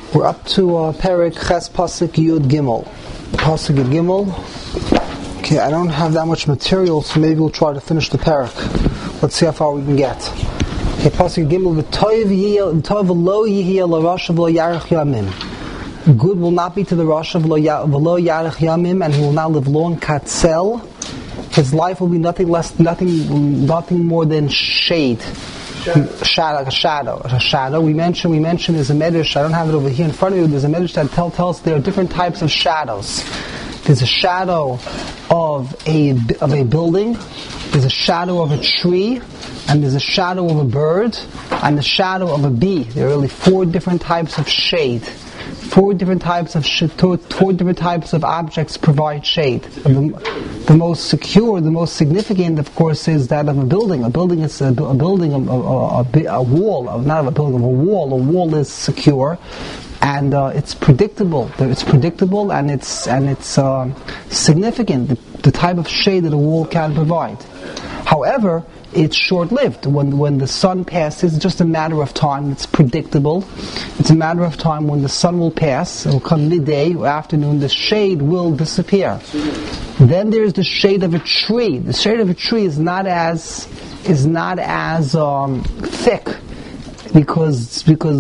We're up to Perek Ches Pasuk Yud Gimel. Pasuk Yud Gimel. Okay, I don't have that much material, so maybe we'll try to finish the Perek. Let's see how far we can get. Okay, Pasuk Yud Gimel. V'tov lo yihiyah l'rashav lo yarech yamim. Good will not be to the rashav lo yarech yamim, and he will not live long. Katzel. His life will be nothing more than shade. A shadow. We mentioned there's a medrash. I don't have it over here in front of you. There's a medrash that tells us there are different types of shadows. There's a shadow of a building. There's a shadow of a tree, and there's a shadow of a bird, and the shadow of a bee. There are really four different types of shade. Four different types of objects provide shade. The most secure, the most significant, of course, is that of a building. A building is a wall, not a building of a wall. A wall is secure, and it's predictable. It's predictable, and it's significant. The type of shade that a wall can provide. However, it's short-lived. When the sun passes, it's just a matter of time. It's predictable. It's a matter of time when the sun will pass. It will come midday or afternoon. The shade will disappear. Then there's the shade of a tree. The shade of a tree is not as thick. Because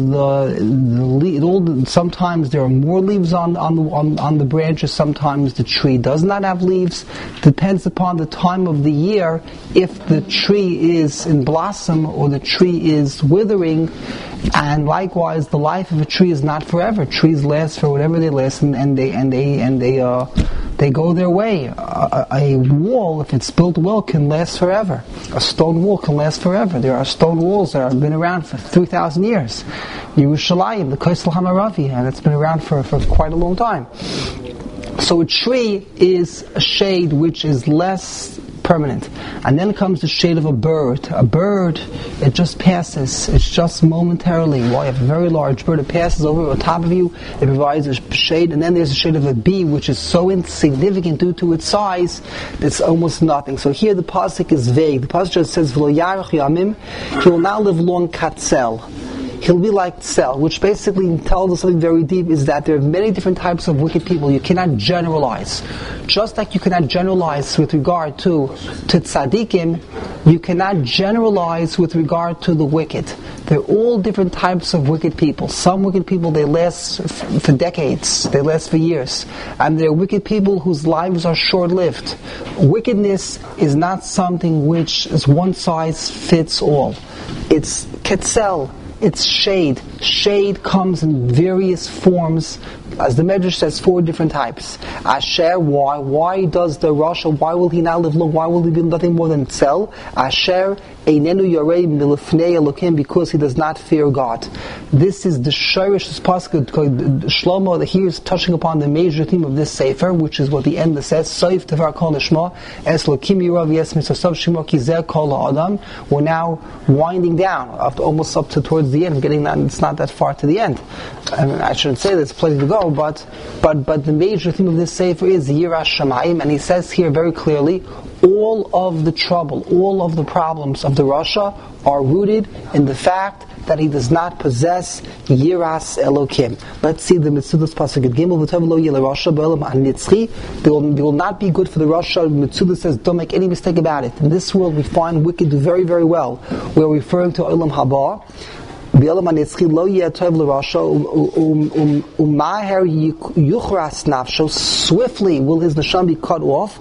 sometimes there are more leaves on the branches. Sometimes the tree does not have leaves. Depends upon the time of the year if the tree is in blossom or the tree is withering. And likewise, the life of a tree is not forever. Trees last for whatever they last, and they go their way. A wall, if it's built well, can last forever. A stone wall can last forever. There are stone walls that have been around for 3,000 years. Yerushalayim, the Kosel Hamaravi, and it's been around for quite a long time. So a tree is a shade which is less permanent. And then comes the shade of a bird. A bird, it just passes. It's just momentarily. While you have a very large bird, it passes over on top of you. It provides a shade. And then there's the shade of a bee, which is so insignificant due to its size, it's almost nothing. So here the pasuk is vague. The pasuk just says, "V'lo yarech yamim." He will now live long katzel. He'll be like Tzel, which basically tells us something very deep, is that there are many different types of wicked people. You cannot generalize. Just like you cannot generalize with regard to tzaddikim, you cannot generalize with regard to the wicked. They're all different types of wicked people. Some wicked people, they last for decades. They last for years. And there are wicked people whose lives are short-lived. Wickedness is not something which is one size fits all. It's ketzel. It's shade. Shade comes in various forms. As the Medrash says, four different types. Asher, why? Why does the Rasha, why will he not live long? Why will he be nothing more than Tzel? Asher, Einenu Yorei Milifnei Elokim, because he does not fear God. This is the Shirish Pasuk. Shlomo here is touching upon the major theme of this Sefer, which is what the end says, Soif Tevar Kol Nishma, Es Lokim Yirav Yes Misosav Shimo Kizer Kol Adam. We're now winding down, almost up to towards the end, getting that, it's not that far to the end. I shouldn't say there's plenty to go, but the major theme of this Sefer is Yiras Shamayim, and he says here very clearly, all of the trouble, all of the problems of the Rasha are rooted in the fact that he does not possess Yiras Elokim. Let's see the Mitzudas Pasuk at Gimel. V'tov lo yeh l'Rasha b'olam hanitzchi. They will not be good for the Rasha. Mitzudas says, don't make any mistake about it. In this world we find wicked do very, very well. We're referring to Olam Haba. Swiftly will his neshama be cut off.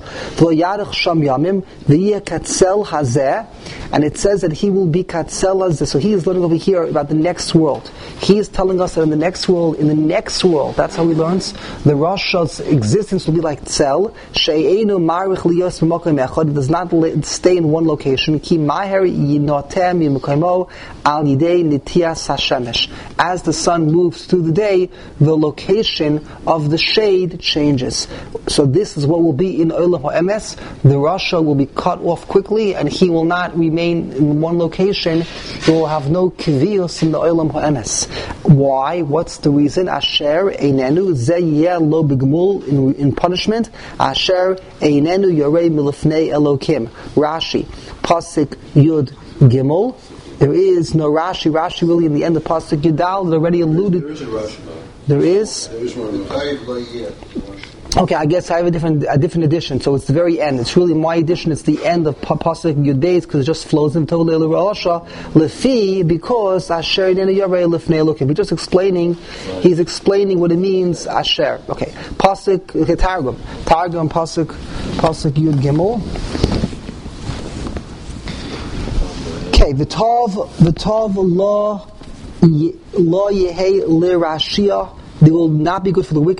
And it says that he will be katzel hazeh. So he is learning over here about the next world. He is telling us that in the next world, that's how he learns, the Rasha's existence will be like tzel. She'einu marich liyos b'makom echad. It does not stay in one location. Ki maher yinotem yimukamo al yidei nitiyas hashemesh. As the sun moves through the day, the location of the shade changes. So this is what will be in Olam HaEmes. The Rasha will be cut off quickly, and he will not remain in one location. He will have no kiviyos in the Olam HaEmes. Why? What's the reason? Asher einenu ze yeh lo b'gmul, in punishment. Asher einenu yorei milifnei Elokim. Rashi, Pasuk Yud Gimel. There is no Rashi. Rashi really in the end of Pasuk Yudal already alluded. There is a Rashi. There is? There is one. Okay, I guess I have a different edition, so it's the very end. It's really my edition, it's the end of Pasuk Yud Beis, because it just flows into Lefi, because Asher Nene Yarei Lifnei Elokim. He's explaining what it means, Asher. Okay, Pasuk, Targum, Pasuk Yud Gimel. Okay, the Tov Lo Yehei L'Rashia. They will not be good for the wicked.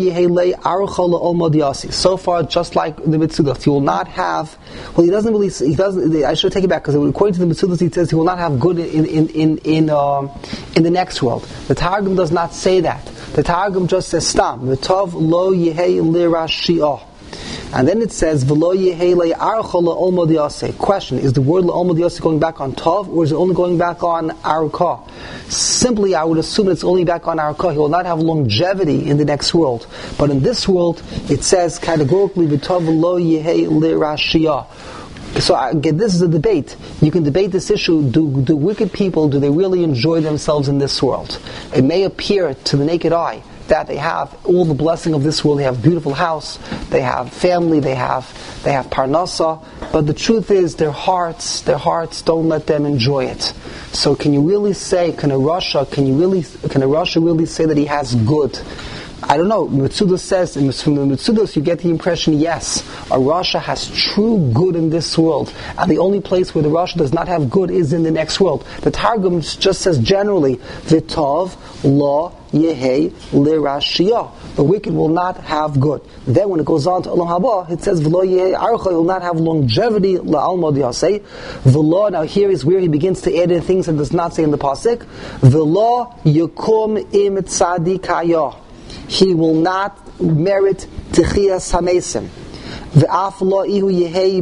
So far, just like the Mitzudas, he will not have. Well, he doesn't. I should take it back, because according to the Mitzudas, he says he will not have good in the next world. The Targum does not say that. The Targum just says stam. V'tov lo yehei l'rashia. And then it says, V'lo yehei le'archa le'olmod yaseh. Question, is the word le'olmod yaseh going back on Tov, or is it only going back on Arka? Simply, I would assume it's only back on Arka. He will not have longevity in the next world. But in this world, it says categorically, V'tov lo yehei le'rashia. So again, this is a debate. You can debate this issue. Do wicked people, do they really enjoy themselves in this world? It may appear to the naked eye that they have all the blessing of this world. They have a beautiful house, they have family, they have parnasa, but the truth is their hearts don't let them enjoy it. So can you really say, can a Rasha really say that he has good? I don't know. Mitzudas says, from the Mitzudas you get the impression, yes, a Rasha has true good in this world, and the only place where the Rasha does not have good is in the next world. The Targum just says generally, V'tov lo yehei l'rashia. The wicked will not have good. Then when it goes on to Olam Haba, it says V'lo yehei archa, he will not have longevity la'almod yaseh. V'lo, now here is where he begins to add in things that does not say in the pasuk. V'lo yukum im tzadikaya. He will not merit Techiyas HaMesim. V'af lo ihu yehei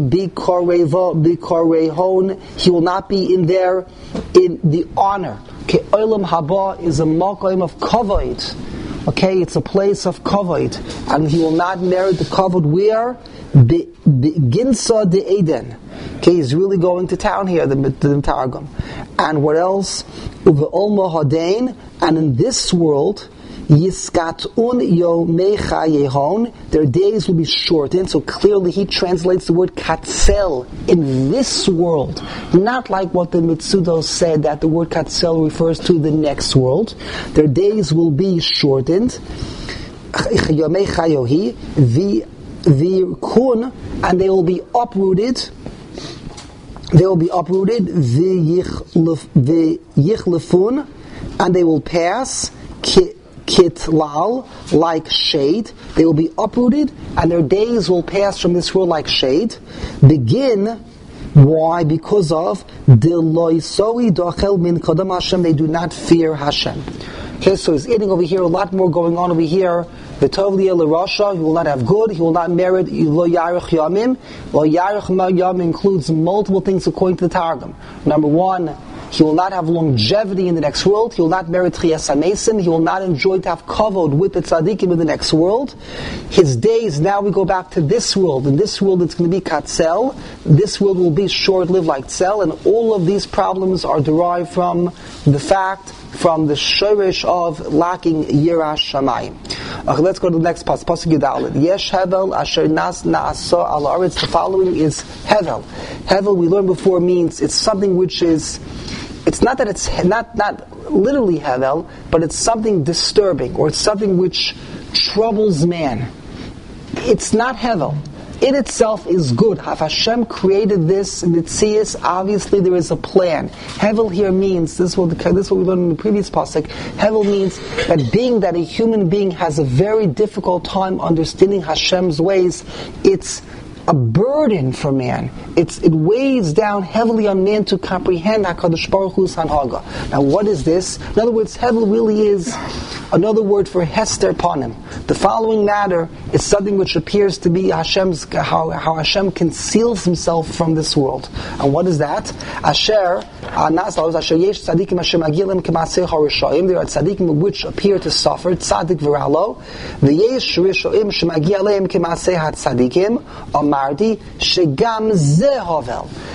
bikorehon. He will not be in there in the honor. Okay, Olam Haba is a makom of kavod. Okay, it's a place of kavod, and he will not merit the kavod where Ginsa de Eden. Okay, he's really going to town here, the Targum. And what else? Uve'olma hadain, and in this world, Yiskatun yomecha yehon, their days will be shortened. So clearly he translates the word katzel in this world, not like what the Mitzudos said that the word katzel refers to the next world. Their days will be shortened. Yomecha yohi v'kun, and they will be uprooted. They will be uprooted. V'yichlefun, and they will pass. Kitlal, like shade. They will be uprooted, and their days will pass from this world like shade. Begin, why? Because of Deloisoi Dochel Min Kodam Hashem, they do not fear Hashem. Okay, so he's adding over here a lot more going on over here. The Tov Liel Rasha, he will not have good, he will not merit Lo Yarech Yamim. Lo Yarech Yamim includes multiple things according to the Targum. Number one, he will not have longevity in the next world. He will not merit Chiyas HaMesim. He will not enjoy to have kavod with the tzaddikim in the next world. His days, now we go back to this world. In this world it's going to be katzel. This world will be short-lived like tzel. And all of these problems are derived from the shorish of lacking Yirash Shamayim. Okay, let's go to the next pasuk. Pasuk Yudalid. Yesh Hevel Asher Nas Naasa Al Aretz. The following is Hevel. Hevel, we learned before, means it's something which is. It's not that it's not literally Hevel, but it's something disturbing, or it's something which troubles man. It's not Hevel. It itself is good. If Hashem created this Mitzias, obviously there is a plan. Hevel here means, this is what we learned in the previous pasuk, Hevel means that being that a human being has a very difficult time understanding Hashem's ways, it's a burden for man. It weighs down heavily on man to comprehend HaKadosh Baruch Hu's Hanhaga. Now what is this? In other words, Hevel really is another word for Hester Panim. The following matter is something which appears to be Hashem's, how Hashem conceals himself from this world. And what is that? Asher yesh tzadikim Hashem agilim k'maseh harishayim. There are tzadikim which appear to suffer, tzadik v'ralo. V'yesh rishoim shemagia leim k'maseh hatzadikim. Amarti shegam ze havel.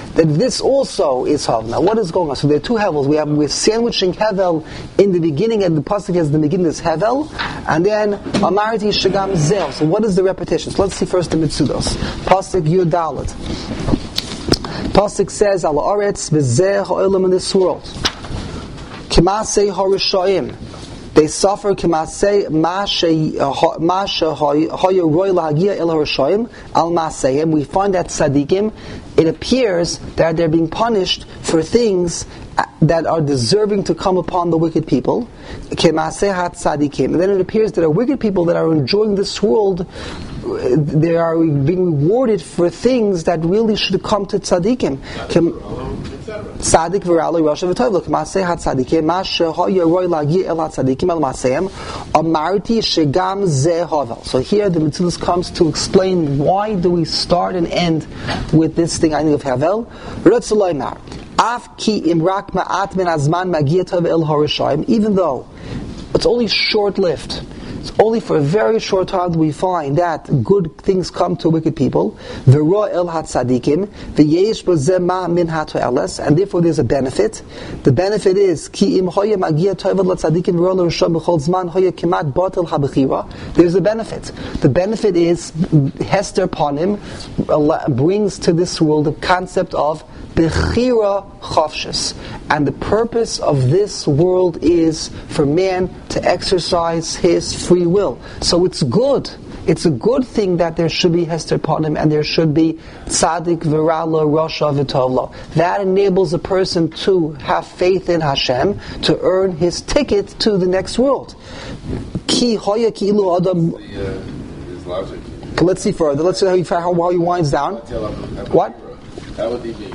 that this also is Havel. Now, what is going on? So there are two Hevels. We're sandwiching Hevel in the beginning, and the pasuk has the beginning is Hevel, and then Amarti Shagam Zel. So what is the repetition? So let's see first the Mitzudos. Pasuk Yud Dalet. Pasuk says, Al Aretz V'zeh Ha'olam in this world. Kimasei Harishoyim. They suffer Kimasei Masha Hayaroy Lahagia El Harishoyim Al Maseyim. We find that Tzadikim, it appears that they're being punished for things that are deserving to come upon the wicked people. Kimasei Ha Tzadikim. And then it appears that are wicked people that are enjoying this world, they are being rewarded for things that really should come to tzaddikim. Tzadik v'ra'aloi rasha v'tovlo k'maseh ha-tzadikim mashe ha'yoroi lagi el ha-tzadikim el maseyim amarti shegam zeh havel. So here the Mitzvah comes to explain why do we start and end with this thing I think of Havel. Retzoloi mar af ki imrak ma'at min azman magia tov el harishayim, even though it's only short-lived. It's only for a very short time that we find that good things come to wicked people. V'ro el hatzadikim, v'yesh b'zeh ma min ha'to'eles, and therefore there's a benefit. The benefit is ki im hoya magia to'evad l'tzadikim v'ro l'rishon b'chol zman hoya kimat batel ha'bechira. There's a benefit. The benefit is Hester Panim brings to this world the concept of Bechira Chavshis. And the purpose of this world is for man to exercise his free will. So it's good. It's a good thing that there should be Hester Panim and there should be Tzadik V'Ra'lo Rasha V'Tovlo. That enables a person to have faith in Hashem, to earn his ticket to the next world. Ki Hoya Ki Ilu Adam. His logic. Let's see further. Let's see how he winds down. What? How would he be?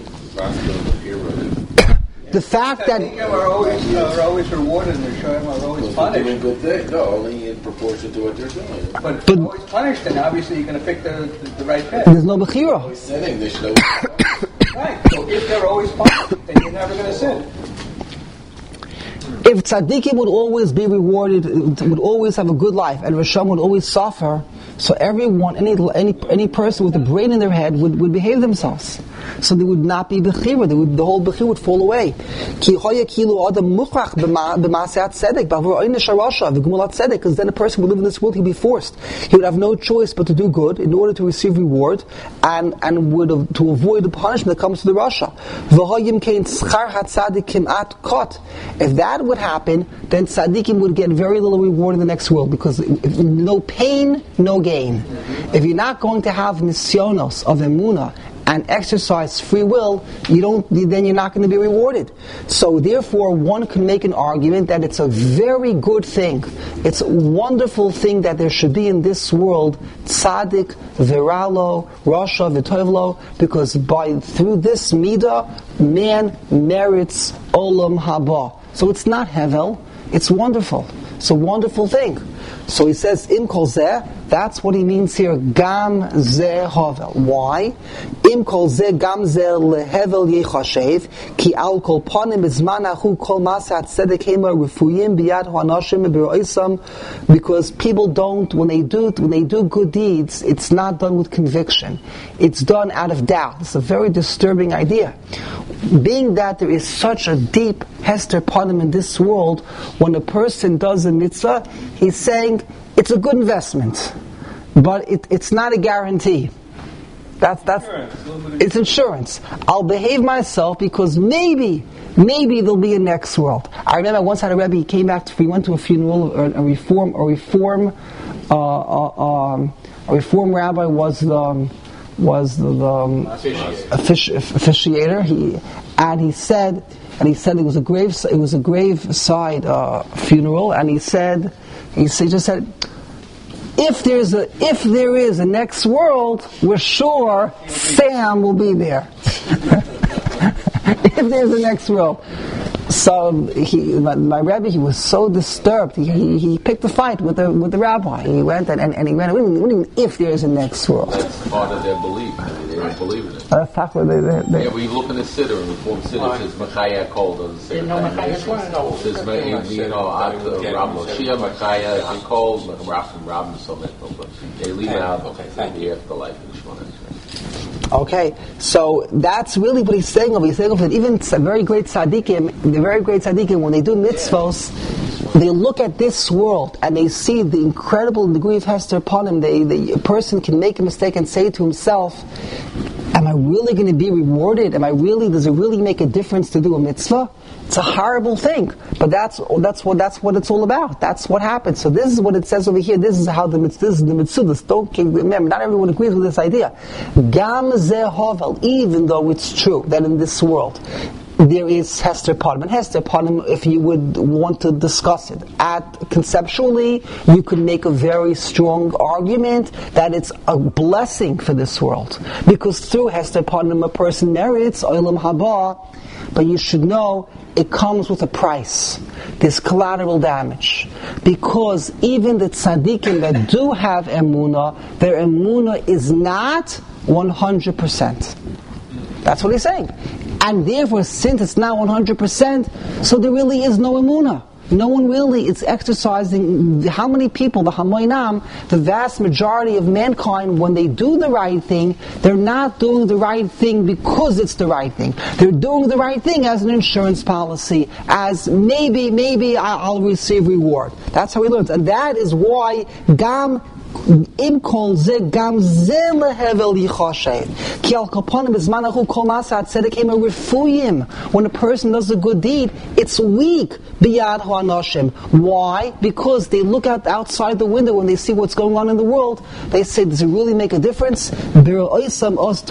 The fact that are always rewarded and they're always punished. Doing good things, no, only in proportion to what they're doing. But if they're always punished, then obviously you're going to pick the right path. There's no bechira. Sinning, they should Right. So if they're always punished, then you're never going to sin. If tzaddikim would always be rewarded, would always have a good life, and Rishon would always suffer, so everyone, any person with a brain in their head would behave themselves. So they would not be bechira. The whole bechira would fall away. Because then a person would live in this world, he'd be forced. He would have no choice but to do good in order to receive reward and to avoid the punishment that comes to the Rasha. If that would happen, then tzaddikim would get very little reward in the next world, because no pain, no gain. If you're not going to have nisyonos of emunah and exercise free will, then you're not going to be rewarded. So therefore, one can make an argument that it's a very good thing. It's a wonderful thing that there should be in this world tzaddik, viralo, rasha, v'tovlo, because through this midah, man merits olam haba. So it's not hevel, it's wonderful. It's a wonderful thing. So he says, Im kol zeh, that's what he means here, gam zeh havel. Why? Im kol zeh gam zeh lehevel yechashev, ki al kol panim bezman achu kol masat tzedek hema refuyim biyad ho'anashim b'ro'isam, because people don't, when they do good deeds, it's not done with conviction. It's done out of doubt. It's a very disturbing idea. Being that there is such a deep Hester Panim in this world, when a person does a mitzvah, he's saying it's a good investment, but it's not a guarantee. It's insurance. I'll behave myself because maybe there'll be a next world. I remember I once had a Rebbe. He came back. We went to a funeral. A reform rabbi was the officiator. He said it was a graveside funeral, and he just said, if there is a next world, we're sure Sam will be there. If there's a next world. So my Rebbe, he was so disturbed. He picked a fight with the rabbi. He went and he went. What do you mean if there is a next world? That's part of their belief. I mean, they don't believe in it. That's what they. Yeah, when you look in the Siddur, in the Reform Siddur, it says Machaya Kol. Doesn't say Machaya. It says Rabbi Shia Machaya Kol Rabbi. So they leave out the afterlife. Okay, so that's really what he's saying over. He's saying over that even very great tzaddikim, when they do mitzvos, they look at this world and they see the incredible degree of hester upon him. A person can make a mistake and say to himself, am I really going to be rewarded? Does it really make a difference to do a mitzvah? It's a horrible thing, but that's what it's all about. That's what happens. So this is what it says over here. This is how the mitzvahs. Don't remember. Not everyone agrees with this idea. Gam zeh hovel. Even though it's true that in this world there is hester panim, and hester panim, if you would want to discuss it, conceptually, you could make a very strong argument that it's a blessing for this world, because through hester panim a person merits olam haba. But you should know it comes with a price. There's collateral damage. Because even the tzaddikim that do have emunah, their emunah is not 100%. That's what he's saying. And therefore, since it's not 100%, so there really is no emunah. No one really is exercising. How many people, the Hamoinam, the vast majority of mankind, when they do the right thing, they're not doing the right thing because it's the right thing. They're doing the right thing as an insurance policy, as maybe I'll receive reward. That's how he learns. And that is why Gam im kol ze gam ze lehevel yichashed ki al kapanim bezmanachu kol masa tzedek ema refuyim. When a person does a good deed, it's weak biyad ha'anashim. Why? Because they look out outside the window when they see what's going on in the world. They say, does it really make a difference? When they see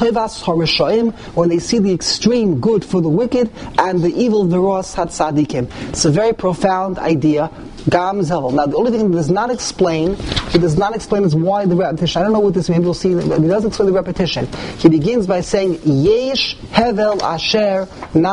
the extreme good for the wicked and the evil of the Ros HaTzadikim. It's a very profound idea. Gam Zevel. Now, the only thing it does not explain is why the repetition. I don't know what this means. We'll see. He doesn't explain the repetition. He begins by saying, Yesh Hevel Asher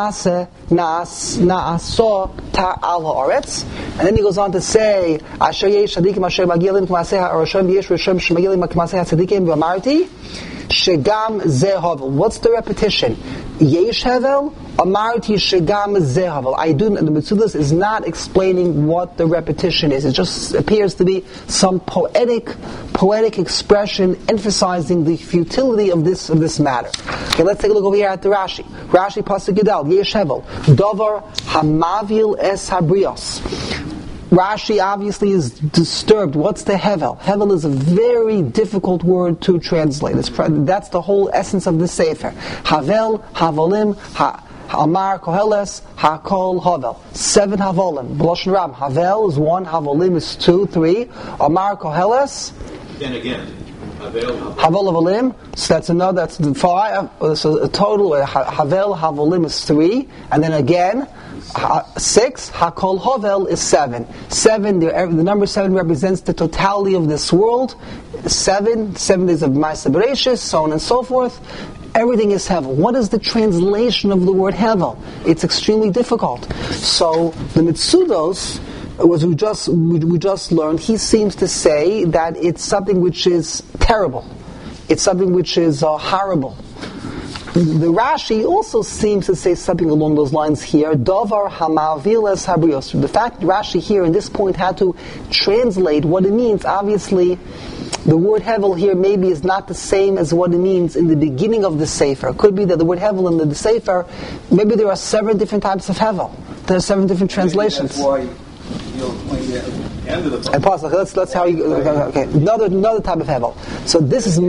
Na'aso Ta'al Ha'aretz. And then he goes on to say, Asher Yesh Tzadikim Asher Magilim K'maseh HaRashom Yesh Rishom Shmagilim K'maseh HaTzadikim V'amarti Shegam Zehavel. What's the repetition? Yesh Hevel, Amarti Shegam Zehavel. The Metzudas is not explaining what the repetition is. It just appears to be some poetic expression emphasizing the futility of this matter. Okay, let's take a look over here at the Rashi. Rashi Pasuk Yudal, Yesh Hevel, Dovar Hamavil Es Habrios. Rashi obviously is disturbed. What's the Hevel? Hevel is a very difficult word to translate. That's the whole essence of the Sefer. Havel, Havolim, Amar, Koheles, Hakol, Havel. 7 Havolim. B'loshen Ram. Havel is 1, Havolim is 2, 3. Amar, Koheles. Then again. Havel Havolim. So that's 5. So a total, Havel Havolim is 3. And then again, 6, Hakol Hovel is 7. 7, the number 7 represents the totality of this world. 7 days of Ma'aseh Bereishis, so on and so forth. Everything is Hevel. What is the translation of the word Hevel? It's extremely difficult. So the Mitzudos, as we just learned, he seems to say that it's something which is terrible. It's something which is horrible. The Rashi also seems to say something along those lines here. Dovar hamavil es habrios. The fact that Rashi here in this point had to translate what it means, obviously, the word Hevel here maybe is not the same as what it means in the beginning of the Sefer. It could be that the word Hevel in the Sefer, maybe there are 7 different types of Hevel. There are 7 different translations. That's why you'll point the end of the book. Let's how you. Okay, another type of Hevel. So this is.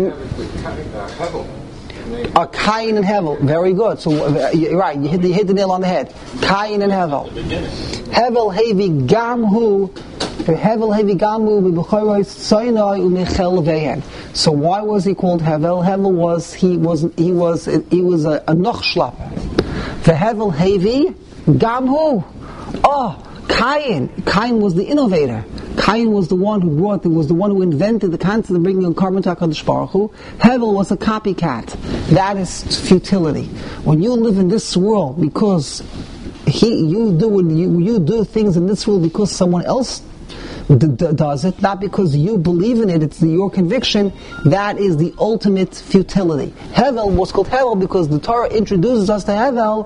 Kain and Hevel, very good. So you're right, you hit the nail on the head. Kain and Hevel. Hevel hevi gamhu, Hevel hevi gamhu b'b'chorois tzoynoi u'michel vehen. So why was he called Hevel? Hevel was he was a nochschlapper. The Hevel hevi gamhu. Kain was the innovator. Kain was the one who invented the concept of bringing a carbon to HaKadosh Baruch Hu. Hevel was a copycat. That is futility. When you live in this world because you do things in this world because someone else does it, not because you believe in it, it's your conviction, that is the ultimate futility. Hevel was called Hevel because the Torah introduces us to Hevel.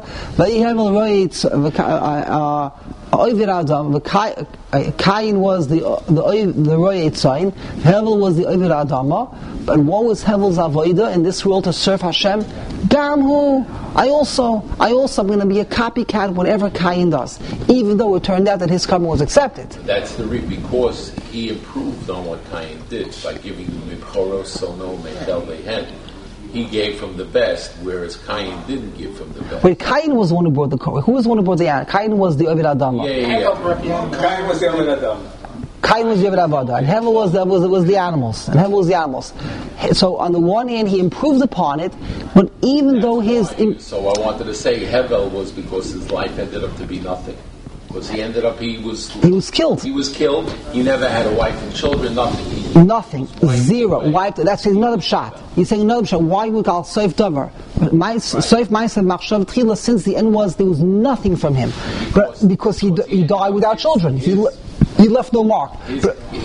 Cain was the Royet sign, Hevel was the Oivir Adama, and what was Hevel's Avodah in this world to serve Hashem? Gamhu, I also am going to be a copycat whatever Cain does, even though it turned out that his karma was accepted. That's the reason, because he improved on what Cain did by giving Mibchoros Sono Mechel Lehen. He gave from the best, whereas Cain didn't give from the best. Wait, Cain was the one who brought the Korah. Who was the one who brought the animal? Cain was the Oivir Adama. Yeah. Cain was the Oivir Adama. Cain was the Oivir Avodah, and Hevel was the animals. And Hevel was the animals. So on the one hand, he improved upon it, but even though his... So I wanted to say Hevel was because his life ended up to be nothing. Because he was killed. He was killed. He never had a wife and children. Nothing. Zero. Wiped. That's another shot. He's saying another shot. Why we call Seif Davar? Seif Ma'asav Machshav Tchila, since the end was there was nothing from him, but because he died without children. He left no mark. His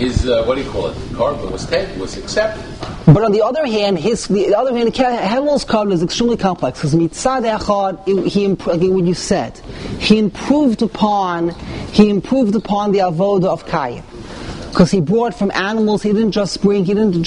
carbon was accepted. But on the other hand, Hevel's carbon is extremely complex because mitzad echad, what you said, he improved upon the avodah of Cain. Because he brought from animals, he didn't just bring from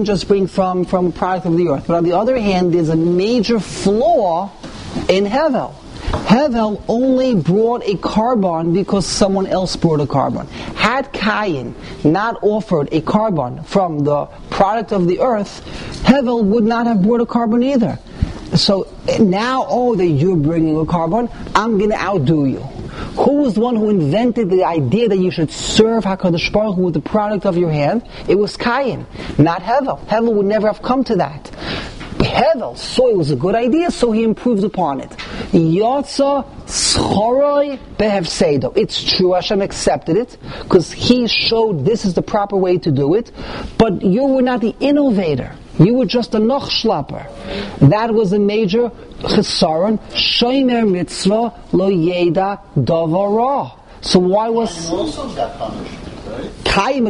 a product of the earth. But on the other hand, there's a major flaw in Hevel. Hevel only brought a carbon because someone else brought a carbon. Had Cain not offered a carbon from the product of the earth, Hevel would not have brought a carbon either. So now, that you're bringing a carbon, I'm going to outdo you. Who was the one who invented the idea that you should serve HaKadosh Baruch Hu with the product of your hand? It was Cain, not Hevel. Hevel would never have come to that. Hevel saw it was a good idea, so he improved upon it. Yotza schoroi behefsedo. It's true, Hashem accepted it, because He showed this is the proper way to do it, but you were not the innovator. You were just a nochschlapper. That was a major chesaron. Shomer mitzvah lo yeda davara. So why was... Cain also got punished. Cain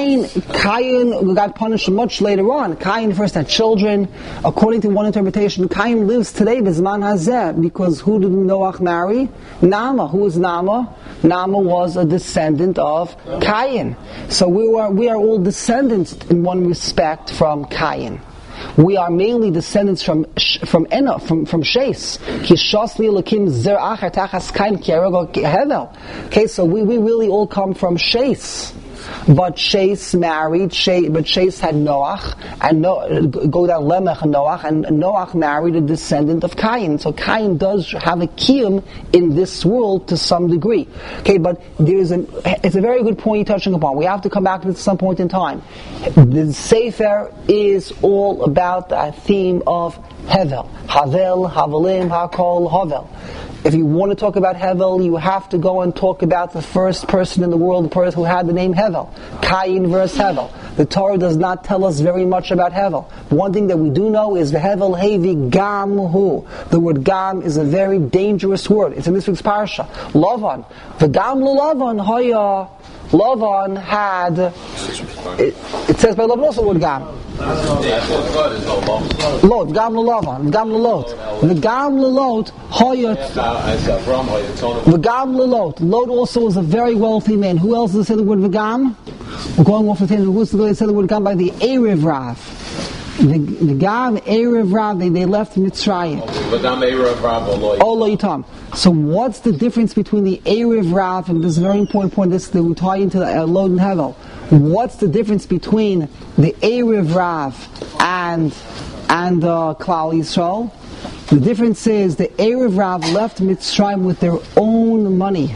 got punished much later on. Cain first had children. According to one interpretation, Cain lives today b'zman hazeh, because who did Noach marry? Nama. Who is Nama? Nama was a descendant of Cain. So we are all descendants in one respect from Cain. We are mainly descendants from Enoch, from Shes. Okay, so we really all come from Shes. But Shes married, but Shes had Noach, and go down Lemech and Noach, and Noach married a descendant of Cain. So Cain does have a kiyum in this world to some degree. Okay, but it's a very good point you're touching upon. We have to come back to it at some point in time. The Sefer is all about the theme of Hevel. Havel, Havelim, Hakol, Havel. If you want to talk about Hevel, you have to go and talk about the first person in the world, the person who had the name Hevel. Cain versus Hevel. The Torah does not tell us very much about Hevel. One thing that we do know is the Hevel Hevi Gam Hu. The word Gam is a very dangerous word. It's in this week's parasha. Lavan. V'gam Lavan Hoya. Lavan had... It says by Lavan also the word Gam. Lot, Gam Lavan, Gam Lot. The Gam Lot, Hoyot. The Gam Lot. Lot also was a very wealthy man. Who else does say the word V'gam? We're going off with him. Who's the guy that said the word Gam by the Erev Rav? The Gam, Erev Rav, they left Mitzrayim. So what's the difference between the Erev Rav, and this is a very important point, this will tie into Lod and Hevel. What's the difference between the Erev Rav and Klal Yisrael? The difference is the Erev Rav left Mitzrayim with their own money.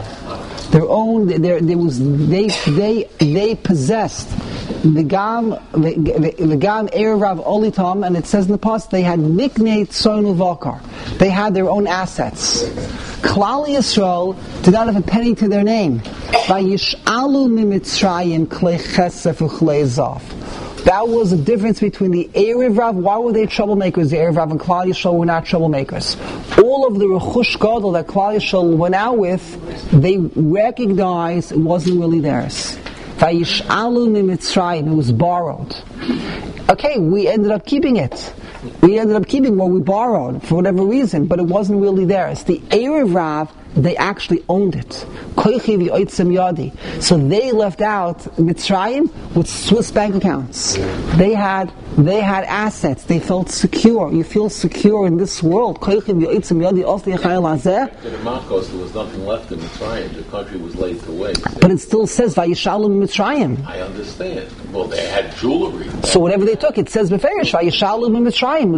They possessed the Gam Erev Rav Olitam, and it says in the past they had Miknei Tzonu Vakar. They had their own assets. Klal Yisrael did not have a penny to their name. Vayish'alu mimitzrayim klei chesef u'chlei zav. That was the difference between the Erev Rav. Why were they troublemakers? The Erev Rav and Klal Yisrael were not troublemakers. All of the Rechush Gadol that Klal Yisrael went out with, they recognized it wasn't really theirs. Vayish'alu mimitzrayim. It was borrowed. Okay, we ended up keeping it. We ended up keeping what we borrowed for whatever reason, but it wasn't really theirs. The Erev Rav, they actually owned it. So they left out Mitzrayim with Swiss bank accounts. They had assets. They felt secure. You feel secure in this world. After the Marcos, there was nothing left in Mitzrayim. The country was laid to waste. But it still says Vayishalom Mitzrayim. I understand. Well, they had jewelry. So whatever they took, it says Beferish Vayishalom Mitzrayim.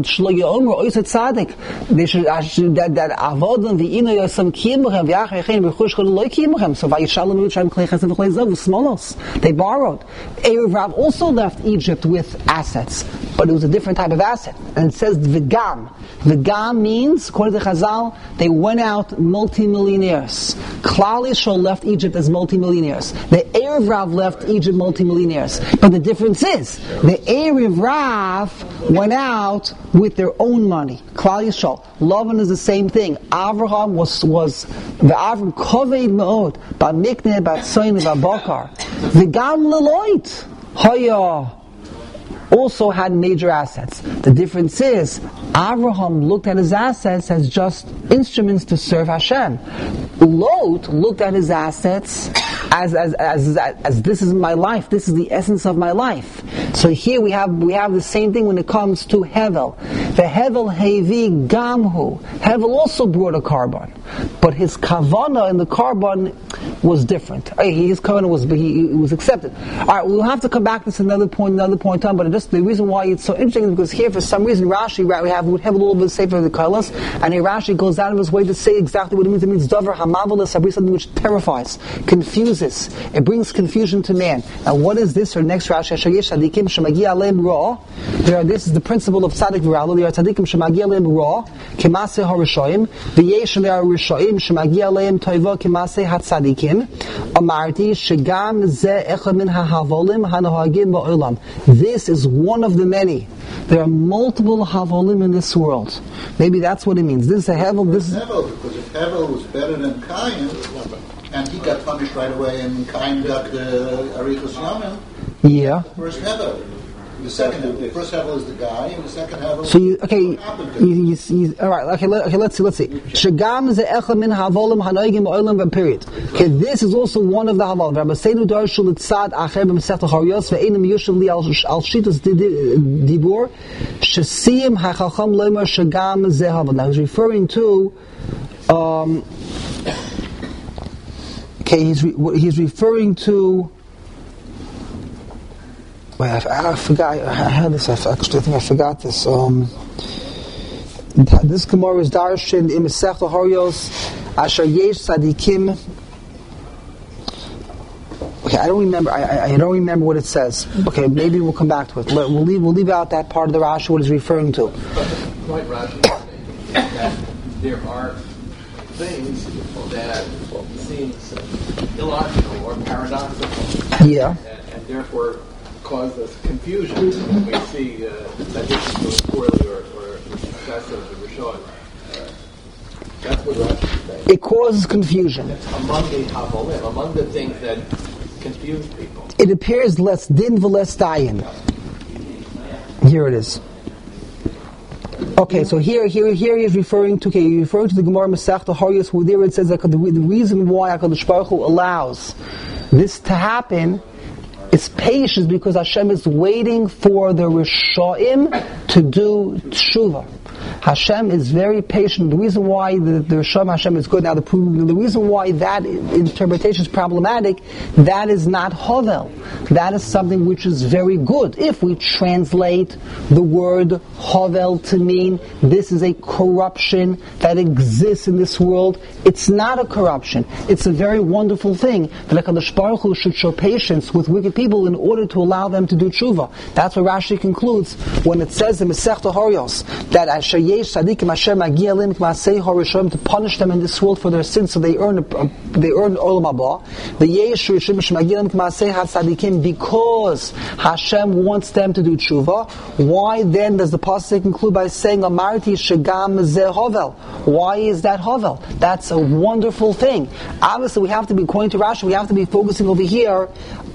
They should that avodim v'ino yosam kimuchem v'yachrechein v'chushchol loy kimuchem. So Vayishalom Mitzrayim klei chesed v'klei zav v'smolos. They borrowed. Erev Rav also left Egypt with assets, but it was a different type of asset. And it says V'gam. V'gam means, according to Chazal, they went out multimillionaires. Klal Yisrael left Egypt as multimillionaires. The Erev Rav left Egypt multimillionaires. But the difference is, the Erev Rav went out with their own money. Klal Yisrael. Lavan is the same thing. Avraham was the Avram koved me'od, ba'mikneh, ba'tzoyin, ba'bakar. V'gam leloit. Haya. Also had major assets. The difference is, Avraham looked at his assets as just instruments to serve Hashem. Lot looked at his assets as this is my life. This is the essence of my life. So here we have the same thing when it comes to Hevel. The Hevel Hevi Gamhu. Hevel also brought a carbon, but his kavana in the carbon was different. His kavana was accepted. All right, we'll have to come back to this another point on, but just the reason why it's so interesting is because here, for some reason, Rashi would have a little bit of Sefer of the Kailas, and here Rashi goes out of his way to say exactly what it means. It means davar hamavel, something which terrifies, confuses. It brings confusion to man. Now, what is this? Or next Rashi, this is the principle of tzaddik v'ralo. There are tzaddikim shemagia leim ra, kemase harishayim, v'yesh le'ar rishayim shemagia leim toiva kemase hatzaddikim. Amarti shegam ze echad min hahavolim hanahagim ba'olam. This is one of the many. There are multiple havolim in this world. Maybe that's what it means. This is a hevel. This is hevel, because if Hevel was better than Cain, and he got punished right away, and Cain got Arichos Yamim. Yeah. First Hevel. The first Hevel is the guy, and the second Hevel. So all right. Okay. Let's see. Shagam ze echad min havolim hanoigim ba'olam. Period. Okay. This is also one of the havolim. Rabbi Seinu darshul tzad acher b'mesech harios ve'enim yushav li al shitas dibur shesiyim hachacham loimer shagam ze havel. Now he's referring to. He's referring to. Wait, I forgot. I had this. I think I forgot this. This Gemara is darshan in Masech Harios Asher Yesh Tzadikim. Okay, I don't remember. I don't remember what it says. Okay, maybe we'll come back to it. We'll leave out that part of the Rashi what it's referring to. But the point Rashi is making that there are things that seem illogical or paradoxical. Yeah. And therefore cause us confusion when we see that this is doing poorly or the success of the Rishon. That's what Rashi is saying. It causes confusion. Among the havolim, among the things that confuse people. It appears less din v'less dayin. Here it is. Okay, so here he is referring to. He's referring to the Gemara Masechta Harios, where there it says that the reason why HaKadosh Baruch Hu allows this to happen is patience, because Hashem is waiting for the Rishoim to do tshuva. Hashem is very patient. The reason why the Rishoim Hashem is good. Now the reason why that interpretation is problematic, that is not Hovel. That is something which is very good. If we translate the word Hovel to mean this is a corruption that exists in this world, it's not a corruption. It's a very wonderful thing that HaKadosh Baruch Hu should show patience with wicked people in order to allow them to do tshuva. That's what Rashi concludes when it says in Masechta Harios that Asher Yesh Tzadikim Asher Magia Lim K'masei Harishim, to punish them in this world for their sins, so they earn Olam Haba. The Yesh Rishim Shemagia Lim K'masei HaTzadikim, because Hashem wants them to do tshuva. Why then does the pasuk conclude by saying Amarti Shagam Ze Hovel? Why is that Hovel? That's a wonderful thing. Obviously, we have to be, according to Rashi, we have to be focusing over here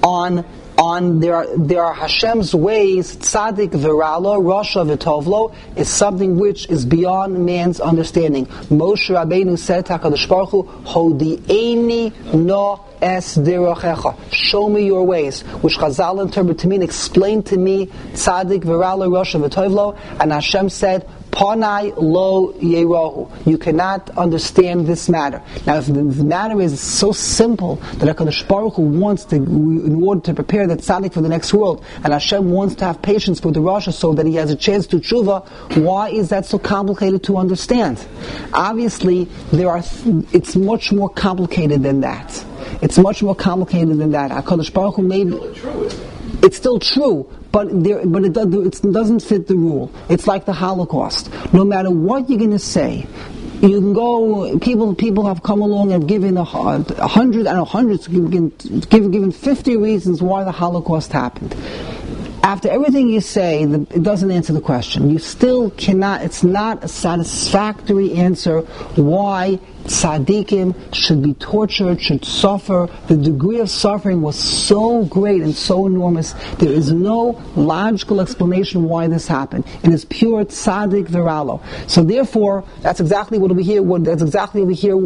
there are Hashem's ways. Tzaddik v'ralo, Rasha v'tovlo is something which is beyond man's understanding. Moshe Rabbeinu said to HaKadosh Baruch Hu, Hodi'eni no es derochecha, show me your ways, which Chazal interpret to mean, explain to me Tzaddik v'ralo, Rasha v'tovlo, and Hashem said, Panai lo yerohu. You cannot understand this matter. Now, if the matter is so simple that HaKadosh Baruch Hu wants to, in order to prepare the tzaddik for the next world, and Hashem wants to have patience for the Rasha so that he has a chance to tshuva, why is that so complicated to understand? Obviously, it's much more complicated than that. It's much more complicated than that. HaKadosh Baruch Hu made... It's still true, but it doesn't fit the rule. It's like the Holocaust. No matter what you're going to say, you can go. People have come along and given hundreds, given 50 reasons why the Holocaust happened. After everything you say, it doesn't answer the question. You still cannot. It's not a satisfactory answer why tzaddikim should be tortured, should suffer. The degree of suffering was so great and so enormous. There is no logical explanation why this happened. It is pure tzaddik v'ralo. So therefore, that's exactly what we hear. That's exactly what we hear.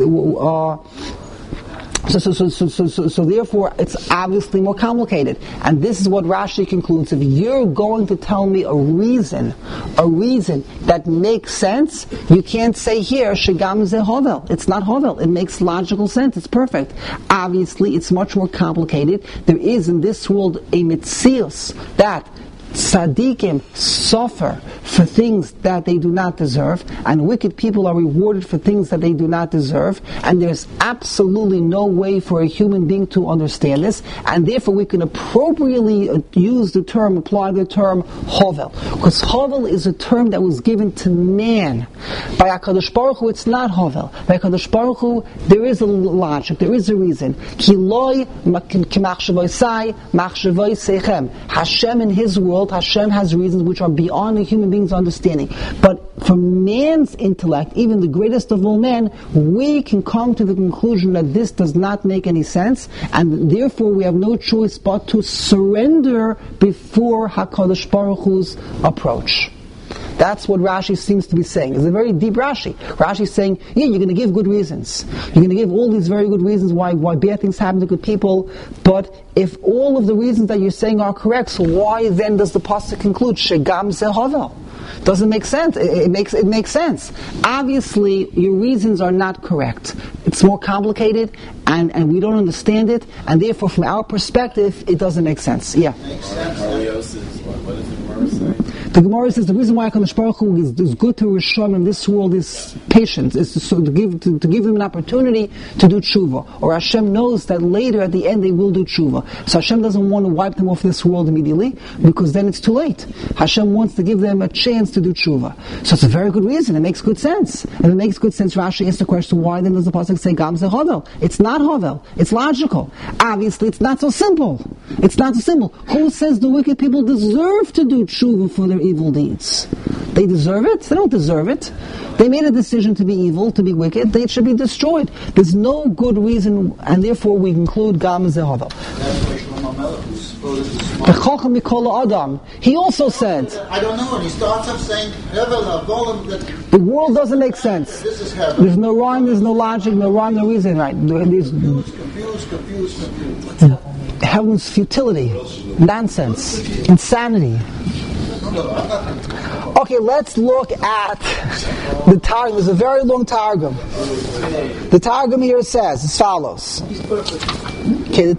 So therefore, it's obviously more complicated. And this is what Rashi concludes. If you're going to tell me a reason that makes sense, you can't say here, Shegam ze hovel. It's not hovel. It makes logical sense. It's perfect. Obviously, it's much more complicated. There is in this world a mitzius that tzaddikim suffer for things that they do not deserve, and wicked people are rewarded for things that they do not deserve, and there's absolutely no way for a human being to understand this, and therefore we can appropriately apply the term hovel, because hovel is a term that was given to man. By HaKadosh Baruch Hu, it's not hovel. By HaKadosh Baruch Hu, there is a logic, there is a reason. Hashem in His world, Hashem has reasons which are beyond a human being's understanding. But from man's intellect, even the greatest of all men, we can come to the conclusion that this does not make any sense, and therefore we have no choice but to surrender before HaKadosh Baruch Hu's approach. That's what Rashi seems to be saying. It's a very deep Rashi. Rashi is saying, you're going to give good reasons. You're going to give all these very good reasons why bad things happen to good people, but if all of the reasons that you're saying are correct, so why then does the pasuk conclude, Shegam ze hovel? Doesn't make sense. It makes sense. Obviously, your reasons are not correct. It's more complicated, and we don't understand it, and therefore, from our perspective, it doesn't make sense. Yeah. Makes sense. What does the Gemara say? The Gemara says the reason why HaKadosh Baruch Hu is good to Rishon in this world is patience, is to give them an opportunity to do tshuva. Or Hashem knows that later at the end they will do tshuva. So Hashem doesn't want to wipe them off this world immediately, because then it's too late. Hashem wants to give them a chance to do tshuva. So it's a very good reason. It makes good sense. And it makes good sense. Rashi asks the question, why then does the pasuk say Gam ze hovel? It's not hovel. It's logical. Obviously, it's not so simple. It's not so simple. Who says the wicked people deserve to do tshuva for their evil deeds? They deserve it? They don't deserve it. They made a decision to be evil, to be wicked. They should be destroyed. There's no good reason, and therefore we conclude Gam ze hovel. The Chacham Mikol Adam, he also said, I don't know, and he starts up saying, the world doesn't make sense. This is heaven. There's no rhyme, there's no logic, no rhyme, no reason, right? There's Confused. heaven's futility, nonsense, insanity. Okay, let's look at the Targum. There's a very long Targum. The Targum here says as follows. Okay, the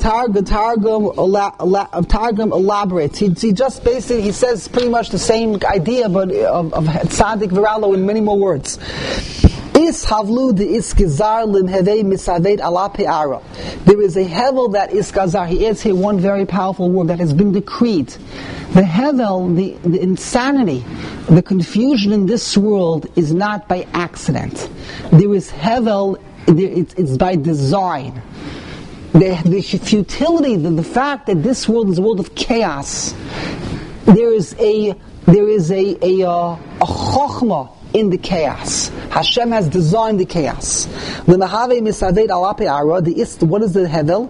Targum elaborates. He just basically, he says pretty much the same idea, but of tzaddik v'ralo in many more words. There is a hevel that is gazar. He adds here one very powerful word that has been decreed. The hevel, the insanity, the confusion in this world is not by accident. There is hevel, it's by design. The futility, the fact that this world is a world of chaos. There is a chokhmah in the chaos. Hashem has designed the chaos. What is the hevel?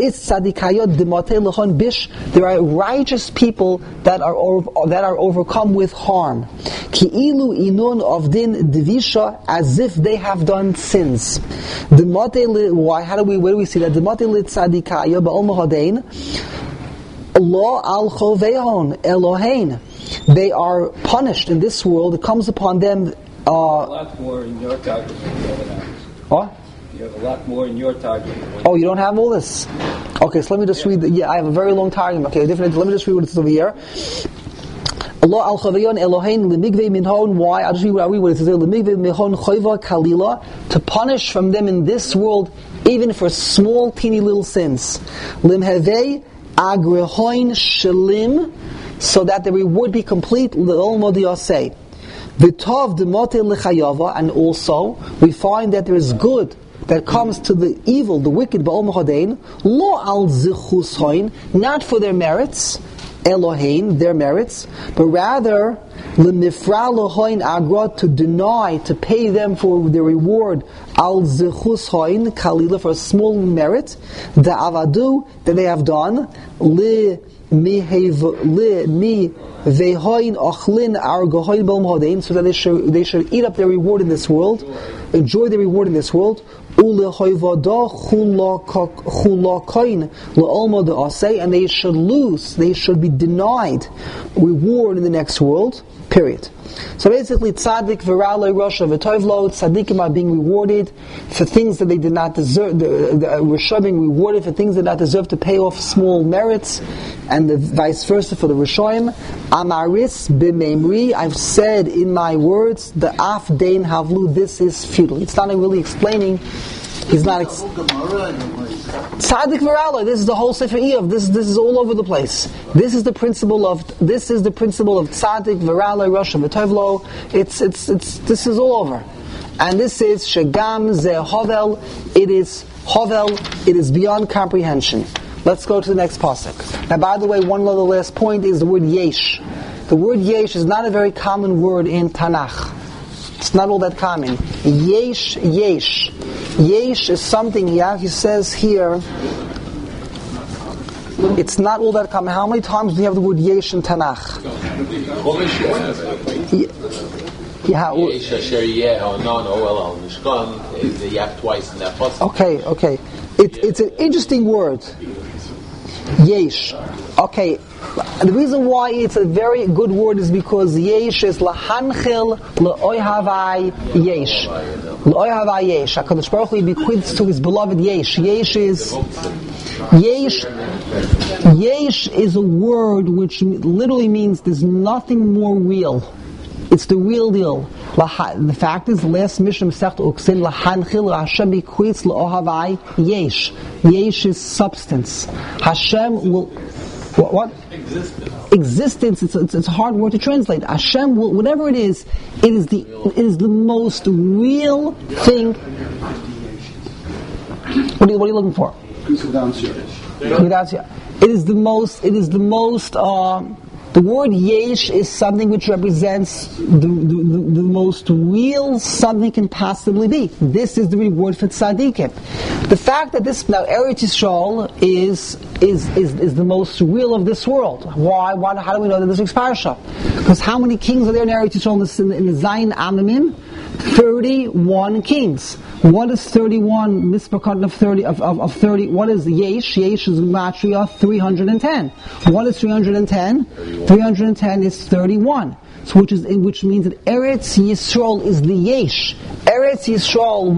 There are righteous people that are overcome with harm. As if they have done sins. Where do we see that? They are punished in this world. It comes upon them. A lot more in your target than the other ones. What? You have a lot more in your target. Oh, you don't have all this? Okay, so let me just read. I have a very long target. Okay, different. Let me just read what it says over here. Allah al Chaveyon Elohein lemigvei minhon. Why? I'll just read what it says. Lemigvei minhon choiva kalila, to punish from them in this world, even for small, teeny little sins. Limhevei agrehoin shalim, so that the reward be complete. L'ol modiyaseh. V'tov demote lechayava, and also we find that there is good that comes to the evil, the wicked, ba'ol machadein, lo al zichus hoin, not for their merits, Elohein, their merits, but rather lemifra lohoin agrot, to deny, to pay them for their reward, al zichus hoin kalila, for a small merit, the avadu, that they have done, li vehoin ochlin ar gohoin bel mahadein, so that they should eat up their reward in this world, enjoy their reward in this world, and they should lose, they should be denied reward in the next world, period. So basically, tzaddik v'ra'alei rosha v'tovlo, tzaddikim are being rewarded for things that they did not deserve, Rasha being rewarded for things that did not deserve, to pay off small merits, and the vice versa for the Rishoim. Amaris b'meimri, I've said in my words, the af dein havlu, this is futile. It's not really explaining. He's not. Tzaddik v'ra'alei. This is the whole Sefer Eov. This is all over the place. This is the principle of tzaddik v'ra'alei rosha v'tovlo. This is all over, and this is shegam ze hovel. It is hovel. It is beyond comprehension. Let's go to the next pasuk. Now, by the way, one other last point is the word yesh. The word yesh is not a very common word in Tanakh. It's not all that common. Yesh. Yesh is something, he says here, it's not all that common. How many times do you have the word yesh in Tanakh? You have twice in that pasuk. Okay. It's an interesting word. Yesh. Okay. The reason why it's a very good word is because yesh is lahanchil le'oyhavai yesh. Le'oyhavai yesh. HaKadosh Baruch Hu bequeaths to his beloved yesh. Yesh is a word which literally means there's nothing more real. It's the real deal. The fact is, the last mission of Masechet Uksin, lahanchil, Hashem bequeaths le'ohavai yesh. Yesh is substance. Hashem will. What? Existence. It's a hard word to translate. Hashem will, whatever it is the most real thing. What are you looking for? It is the most. The word yesh is something which represents the most real something can possibly be. This is the reward for tzaddikim. The fact that this now Eretz Yisrael is the most real of this world. Why? How do we know that this is parsha? Because how many kings are there in Eretz Yisrael in the Zayin Amimim? 31 kings. What is 31 mispakot of 30 of 30? What is yesh? Yesh is matria 310. What is 310? 310 is 31. So which means that Eretz Yisrael is the yesh. Eretz Yisrael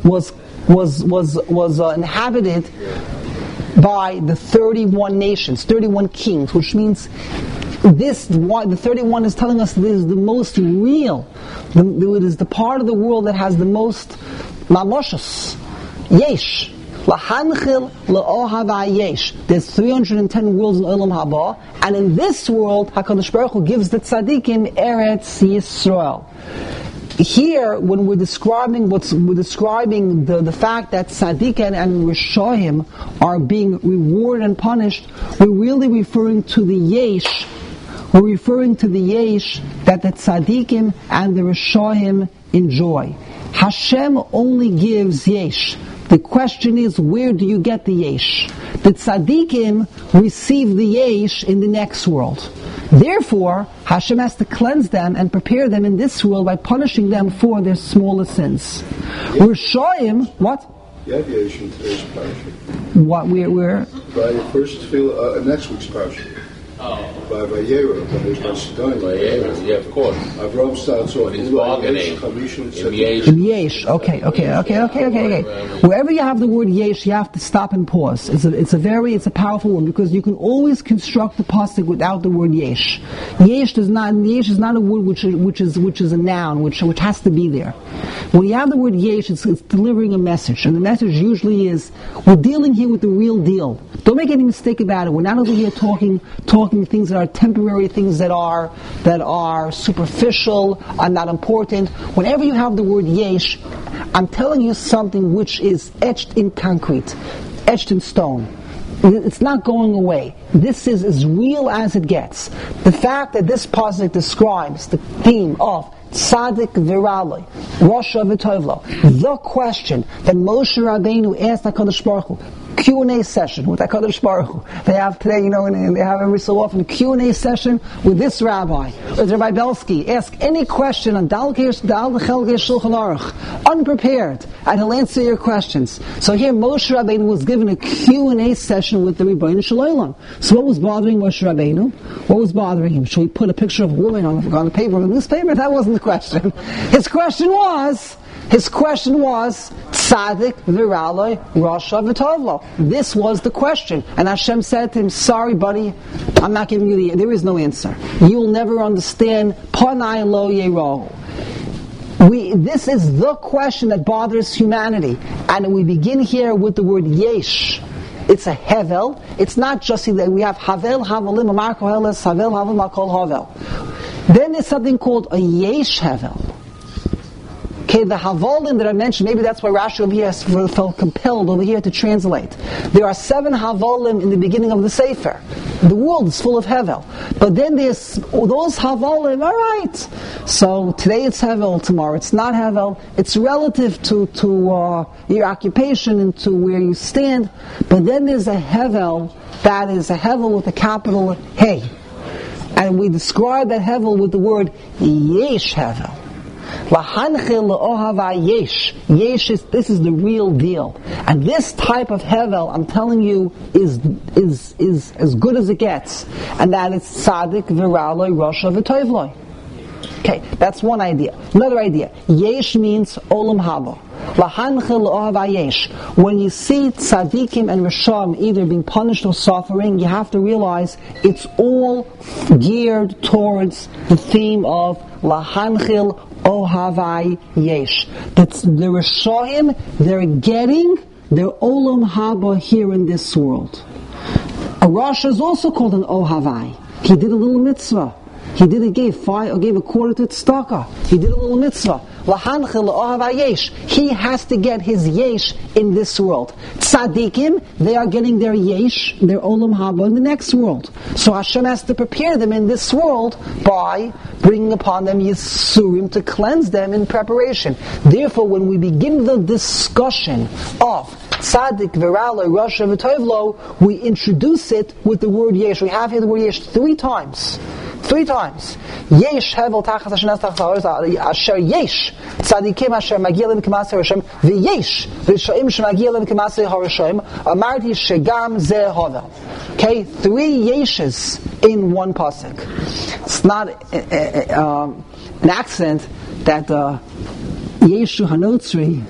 was inhabited by the 31 nations, 31 kings, which means the 31 is telling us this is the most real. It is the part of the world that has the most mamoshus. Yesh. Lahanchil le'ohavai yesh. There's 310 worlds in Olam Haba, and in this world, HaKadosh Baruch Hu gives the tzaddikim Eretz Yisrael. Here, when we're describing the fact that tzaddikim and rishoim are being rewarded and punished, we're really referring to the yesh, we're referring to the yesh that the tzaddikim and the rishonim enjoy. Hashem only gives yesh. The question is, where do you get the yesh? The tzaddikim receive the yesh in the next world. Therefore, Hashem has to cleanse them and prepare them in this world by punishing them for their smaller sins. Rishonim, what? You have yesh in today's parsha. What? Where? By the first next week's parsha. By Vayera, by Vayera, yeah, of course. Avram starts off in bargaining. In yesh. Okay. Wherever you have the word yesh, you have to stop and pause. It's a powerful word because you can always construct the pasuk without the word yesh. Yesh is not a word which is a noun, which has to be there. When you have the word yesh, it's delivering a message, and the message usually is, we're dealing here with the real deal. Don't make any mistake about it. We're not over here talking things that are temporary, things that are superficial, are not important. Whenever you have the word yesh, I'm telling you something which is etched in concrete, etched in stone. It's not going away. This is as real as it gets. The fact that this pasuk describes the theme of Tzadik Viraloi, Rasha V'Tovlo, the question that Moshe Rabbeinu asked HaKadosh Baruch Hu, Q&A session with HaKadosh Baruch Hu. They have today, and they have every so often a Q&A session with this rabbi, with Rabbi Belsky. Ask any question on Dal Chelkei Shulchan Aruch, unprepared, and he'll answer your questions. So here Moshe Rabbeinu was given a Q&A session with the Rebbeinu Shel Olam. So what was bothering Moshe Rabbeinu? What was bothering him? Should we put a picture of a woman on the paper of the newspaper? That wasn't the question. His question was Tzadik Viraloi Rasha V'Tovlo. This was the question. And Hashem said to him, sorry buddy, I'm not giving you there is no answer. You'll never understand. Panai lo yerohu. This is the question that bothers humanity. And we begin here with the word yesh. It's a hevel. It's not just that we have havel, havalim, amar koheles, havel, havel, makol havel. Then there's something called a yesh hevel. Okay, the havolim that I mentioned, maybe that's why Rashi over here felt compelled over here to translate. There are 7 havolim in the beginning of the Sefer. The world is full of hevel. But then there's those havolim, alright. So today it's hevel, tomorrow it's not hevel. It's relative to your occupation and to where you stand. But then there's a hevel that is a hevel with a capital Hey. And we describe that hevel with the word yesh hevel. Yesh. This is the real deal. And this type of hevel, I'm telling you, is as good as it gets. And that is Tzadik Viraloi Rasha V'Tovloi. Okay, that's one idea. Another idea. Yesh means Olam Haba. When you see tzaddikim and risham either being punished or suffering, you have to realize it's all geared towards the theme of lahanchil ohavai yesh. That's the rishayim, they're getting their olam haba here in this world. A rasha is also called an ohavai. He did a little mitzvah. He gave a quarter to tzedakah. He did a little mitzvah. He has to get his yesh in this world. Tzaddikim, they are getting their yesh, their olam haba in the next world. So Hashem has to prepare them in this world by bringing upon them yisurim to cleanse them in preparation. Therefore, when we begin the discussion of Tzadik Viraloi Rasha V'Tovlo, we introduce it with the word yesh. We have here the word yesh 3 times. 3 times. Yesh hevel tachas Hashem tachas asher yesh tzadikim asher magia lem k'masei Hashem v'yesh v'shaim shemagia lem k'masei Hashem amarti shegam zeh havel. Okay, 3 yeshes in one pasuk. It's not an accident that Yeshu Hanotzri.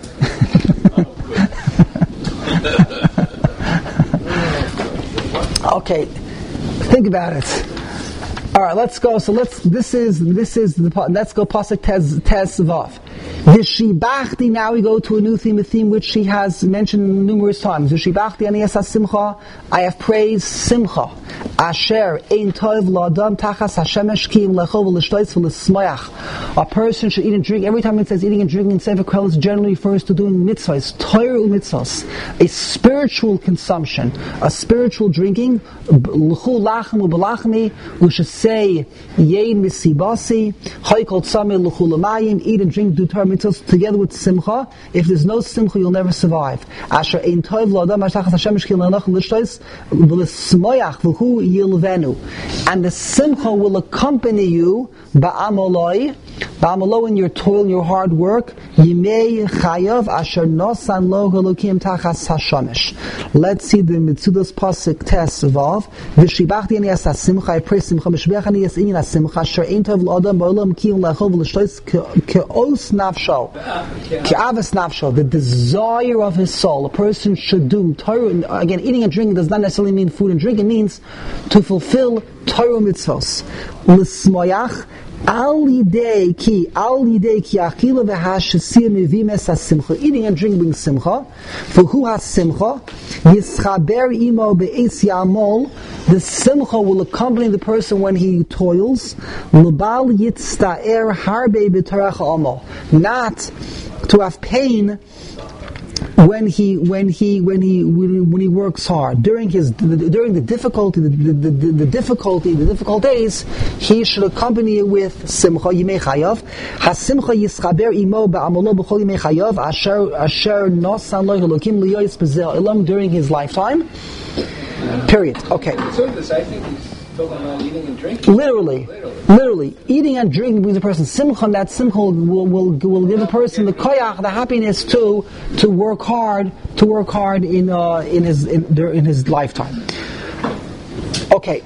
Okay, think about it. All right, let's go. So let's go pasuk Tez Vav. V'shibachti, now we go to a new theme, a theme which she has mentioned numerous times. V'shibachti ani es simcha, I have praised simcha. Asher ein tov la'adam tachas hashemesh ki im lecho v'lishtois v'lismayach. A person should eat and drink. Every time it says eating and drinking in Sefer Koheles, generally refers to doing mitzvahs, Torah mitzvahs, a spiritual consumption, a spiritual drinking. L'chu lachem u'b'lachmi, we should say yein misibasi, haykol tzameh l'chu l'mayim, eat and drink, do Torah mitzvahs together with simcha. If there's no simcha, you'll never survive. Asher ein tov la'adam tachas hashemesh ki im lecho v'lishtois v'lismayach v'hu yilvenu, and the simcha will accompany you ba'amaloi in your toil, your hard work. Yimei chayav asher nosan lo halukim tachas hashamesh. Let's see the Mitzudas pasuk test evolve. V'shibachti ani es simcha, I praise simcha. Mishbeach ani es inyan simcha. Asher ein tov l'adam ba'olam ki im lecho v'lishtois ke'os nafsho, ke'avas nafsho, the desire of his soul. A person should do Torah. Again, eating and drinking does not necessarily mean food and drink. It means to fulfill Torah mitzvos. L'smoyach al yidei ki achila v'hashasiyah mevim es hasimcha. Eating and drinking brings simcha. V'hu hasimcha yischaber imo be'es yamol. The simcha will accompany the person when he toils. L'bal yitzta'er harbe b'torach ha'amo. Not to have pain when he works hard during the difficult days, he should accompany it with simcha yimei chayav. Hasimcha yischaber imo ba'amolo b'chol yimei chayav asher nosan lo elokim liyoyis b'zeh elam, during his lifetime. Period. Okay. So this, I think he's talking about eating and drinking. Literally, eating and drinking brings a person simcha, and that simcha will give a person the koyach, the happiness to work hard in his lifetime. Okay.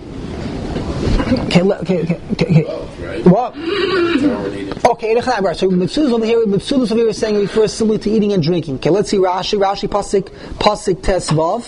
What? Okay, right. So Mitzudas over here is saying it refers simply to eating and drinking. Okay, let's see Rashi pasuk tesvav.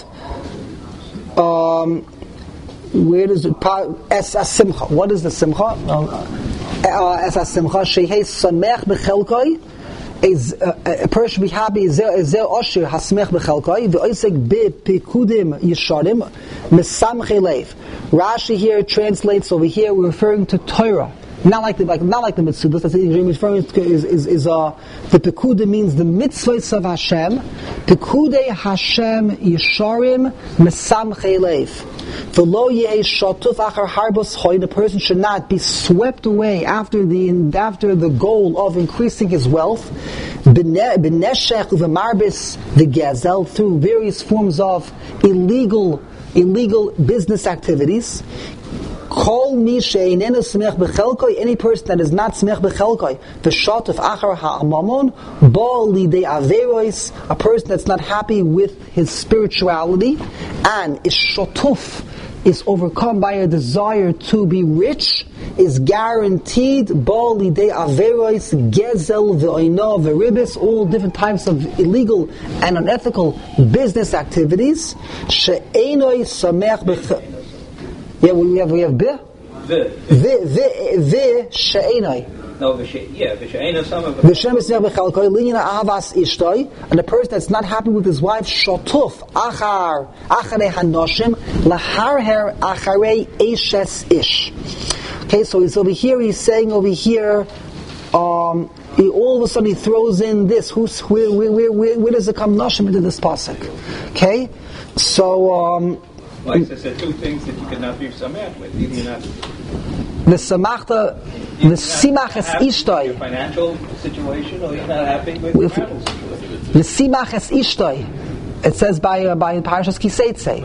Where does it? Es simcha. What is the simcha? Es simcha shehei samech bechelkoi. Is a person be happy? Is there osher hasmech bechelkoi? V'oisek bepikudim yisharim mesamchei leiv. Rashi here translates over here. We're referring to Torah. Not like the Mitzudas. That's the referring to is the Pekudah means the mitzvahs of Hashem. Pekudei Hashem Yisharim Mesamchei Leiv. V'lo yehei shatuf achar harbos choy. The person should not be swept away after the goal of increasing his wealth. B'neshech u'v'marbis the gezel, through various forms of illegal business activities. Kol mi she'einenu smech bechelkoi, any person that is not smech bechelkoi, v'shatuf achar ha'amamon, bo lidei averos, a person that's not happy with his spirituality, and is shatuf, is overcome by a desire to be rich, is guaranteed bo lidei averos, gezel v'oino v'ribis, all different types of illegal and unethical business activities. She'einoi samech bechelkoi. Yeah, we have bih. She'enai. No, v'she'ena sama. V'shem esnech bechalkoi linyana ahavas ishtoi, and the person that's not happy with his wife, shotuf acharei hanoshim laharher acharei eshes ish. Okay, so he's over here. He's saying over here. All of a sudden he throws in this. Where does it come noshim into this pasuk? Okay, so. Well, it says there are two things that you cannot be samach with. Either you're not the simach es ishtoi. Your financial situation, or you're not happy with your marital situation. The simach es ishtoi. It says by Parashas Kiseitze.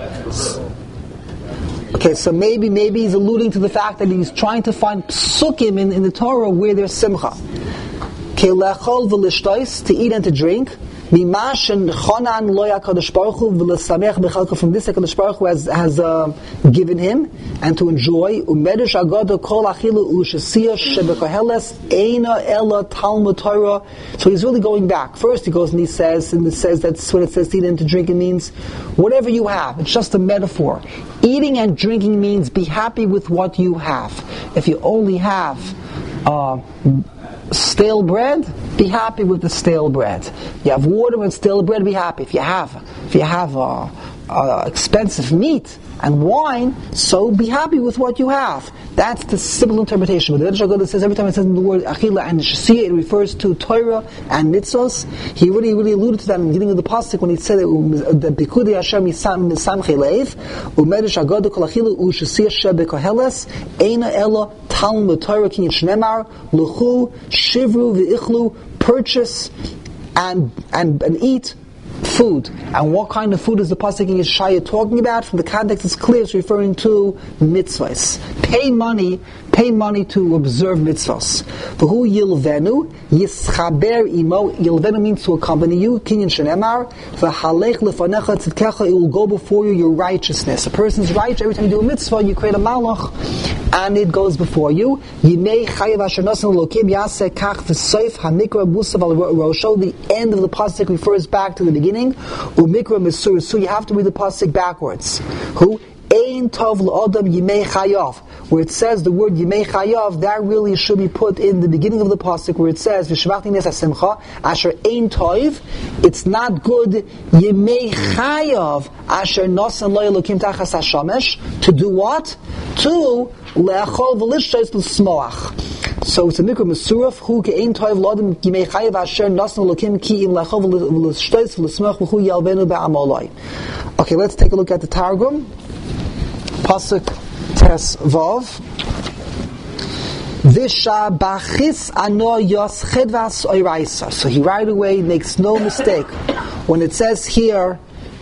Okay, so maybe he's alluding to the fact that he's trying to find psukim in the Torah where there's simcha. Okay, lechol v'lishtois, to eat and to drink. From this HaKadosh Baruch Hu has given him, and to enjoy. So he's really going back. First he goes and he says that's when it says eat and to drink, it means whatever you have. It's just a metaphor. Eating and drinking means be happy with what you have. If you only have stale bread, be happy with the stale bread. You have water and stale bread, be happy. If you have expensive meat and wine, so be happy with what you have. That's the simple interpretation. But the Rebbe Shlomo says every time it says in the word achila and shasiya, it refers to Torah and mitzvos. He really alluded to that in the beginning of the pasuk when he said that bikudei Hashem misamchei leiv umerish agadu kol achila u'shasiya shebe koheles eina elo talmud Torah kinyan shnemar luchu shivru v'ichlu, purchase and eat food. And what kind of food is the pasuk in Yeshaya talking about? From the context, it's clear it's referring to mitzvahs. Pay money to observe mitzvahs. V'hu yilvenu yischaber imo. Yilvenu means to accompany you. Kinyan shenemar v'halech lefanecha tzidkecha. It will go before you, your righteousness. A person's righteous. Every time you do a mitzvah, you create a malach, and it goes before you. Yimei chayav asher nasan lokim yaseh kach v'soif hamikra musav al rosho. The end of the pasuk refers back to the beginning. Umikra mesur. So you have to read the pasuk backwards. Who? Ein tov l'odam yimei chayav. Where it says the word yimei chayav, that really should be put in the beginning of the pasuk where it says v'shvachti nes hasimcha asher ein tov. It's not good yimei chayav asher nosan lo elokim tachas hashamesh. To do what? To le'achol v'lishtos l'smoach. So it's a mikra mesuraf hu ke'ein toiv l'odam yimei chayav asher nosan elokim ki im le'achol v'lishtos l'smoach v'hu yalvenu ba'amolai. Okay, let's take a look at the Targum. Pasuk Tes Vav. Visha bachis ano yos chedvas oiraisa. So he right away makes no mistake. When it says here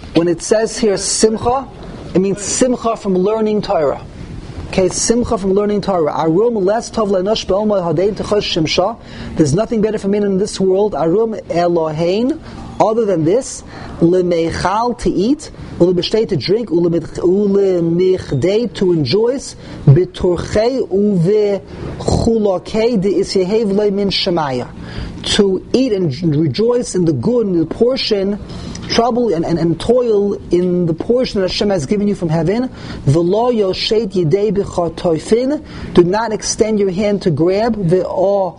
simcha, it means simcha from learning Torah. Okay, simcha from learning Torah. Arum les tov le'nosh be'olma hadein techosh shimsha. There's nothing better for men in this world. Arum Elohein. Other than this, lemechal to eat, ulebeshtei to drink, ulemichdei to enjoy, betorchei uvechulokei de isyehev leimin shemaya, to eat and rejoice in the good, in the portion, trouble and toil in the portion that Hashem has given you from heaven. V'lo yoshet yidei b'chatoifin. Do not extend your hand to grab. V'o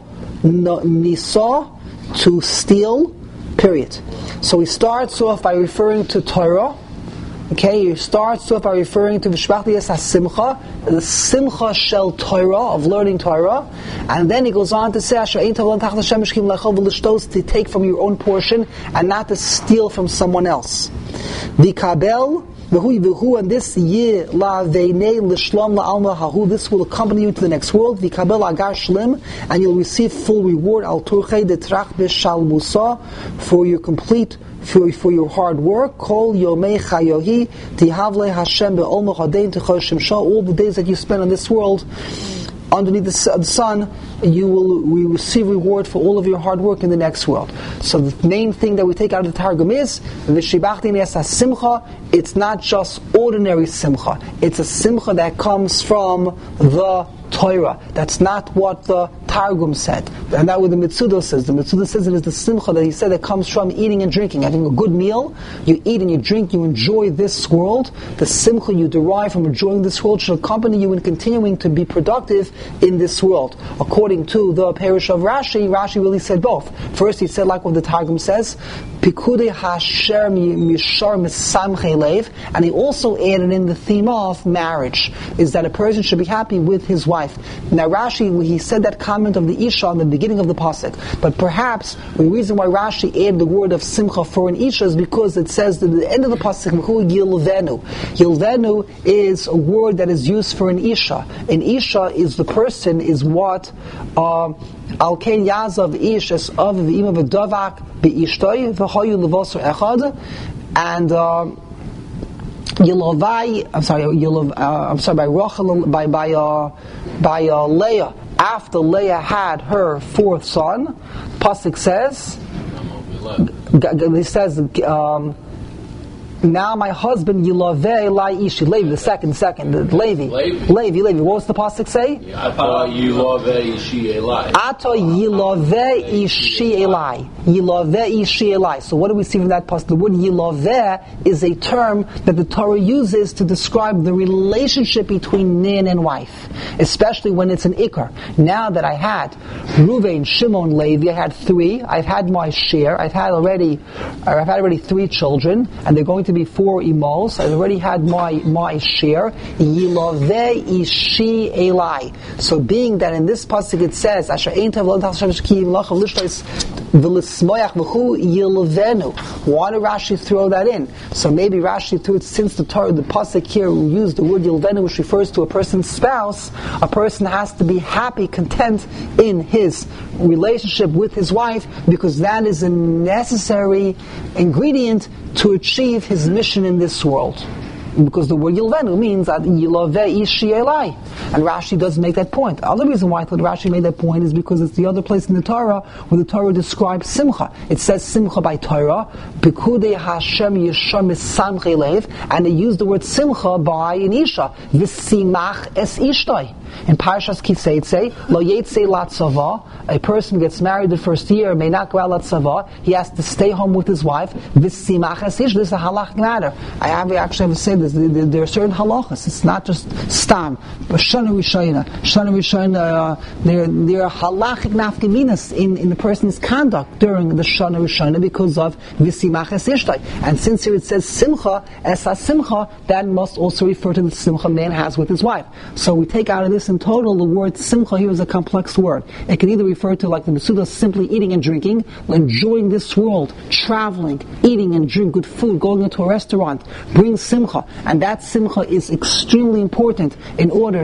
nisa, to steal. Period. So he starts off by referring to Torah. Okay, he starts off by referring to V'shvachti es hasimcha, the simcha shel Torah, of learning Torah, and then he goes on to say Asher ein tov l'tachas Hashem mishkim l'chol v'lishtos, to take from your own portion and not to steal from someone else. V'kabel v'hu, and this ye la veinei l'shlom la'alma hahu, this will accompany you to the next world. V'kabel agar shlim, and you'll receive full reward al turchei detrach b'shalmusa, for your complete, for your hard work. Kol yomei chayohi tihavle Hashem be'olma hadein techosh shimsha. All the days that you spend on this world underneath the sun, we receive reward for all of your hard work in the next world. So the main thing that we take out of the Targum is v'shibachti nes hasimcha. It's not just ordinary simcha. It's a simcha that comes from the Torah. That's not what the Targum said. And that's what the Mitzudah says. The Mitzudah says it is the simcha that he said that comes from eating and drinking. Having a good meal, you eat and you drink, you enjoy this world. The simcha you derive from enjoying this world should accompany you in continuing to be productive in this world. According to the parish of Rashi really said both. First he said like what the Targum says, Pikudei Hasher Mishar Misamchei Leiv, and he also added in the theme of marriage, is that a person should be happy with his wife. Now Rashi, he said that comment of the Isha in the beginning of the pasuk, but perhaps the reason why Rashi added the word of simcha for an Isha is because it says at the end of the pasuk, Yilvenu. Yilvenu is a word that is used for an Isha. An Isha is the person, is what Al Ken Yazav Ish es Av v'Ima v'Davak b'Ishtoi v'Hoyu Levosur Echad, and Yelovai. By Leah. After Leah had her fourth son, pasuk says, he says, now my husband Yilaveh Lai Ishi. Levi, the second, Levi. What was the pasuk say? Ata Yilaveh Ishi Elai. Ata Yilaveh Ishi Elai. Yilaveh Ishi Elai. So what do we see from that pasuk? The word Yilaveh is a term that the Torah uses to describe the relationship between man and wife, especially when it's an ikar. Now that I had Reuven, Shimon, Levi, I had three. I've had my share. I've had already 3 children, and they're going to be 4 imos. I've already had my share. Yilaveh Ishi Elai. So being that in this pasuk it says, Asher ein tav lo Hashem ki yimlach l'shlois v'lismoyach v'chu yilavenu. Why did Rashi throw that in? So maybe Rashi threw it since the pasuk here used the word yilavenu, which refers to a person's spouse. A person has to be happy, content in his relationship with his wife, because that is a necessary ingredient to achieve his mission in this world. Because the word Yilvenu means that Yilaveh Ishi Elai. And Rashi does make that point. The other reason why I thought Rashi made that point is because it's the other place in the Torah where the Torah describes Simcha. It says Simcha by Torah, B'kudei Hashem Yisham Samchei Lev, and they use the word Simcha by an Isha, V'simach es Ishtoi. In Parshas Kiseitze, Lo Yetzei Latzava, a person gets married the first year, may not go out Latzava, he has to stay home with his wife, V'simach es Ishtoi. This is a halach matter. I actually have to say this, there are certain halachas, it's not just stam. Shana Rishayna, there are halachic nafkaminas in the person's conduct during the Shana Rishayna because of V'simach es Ishtoi. And since here it says Simcha, es ha-simcha, that must also refer to the Simcha man has with his wife. So we take out of this in total, the word Simcha here is a complex word. It can either refer to, like the Mesuda, simply eating and drinking, enjoying this world, traveling, eating and drinking good food, going into a restaurant, bring Simcha. And that Simcha is extremely important in order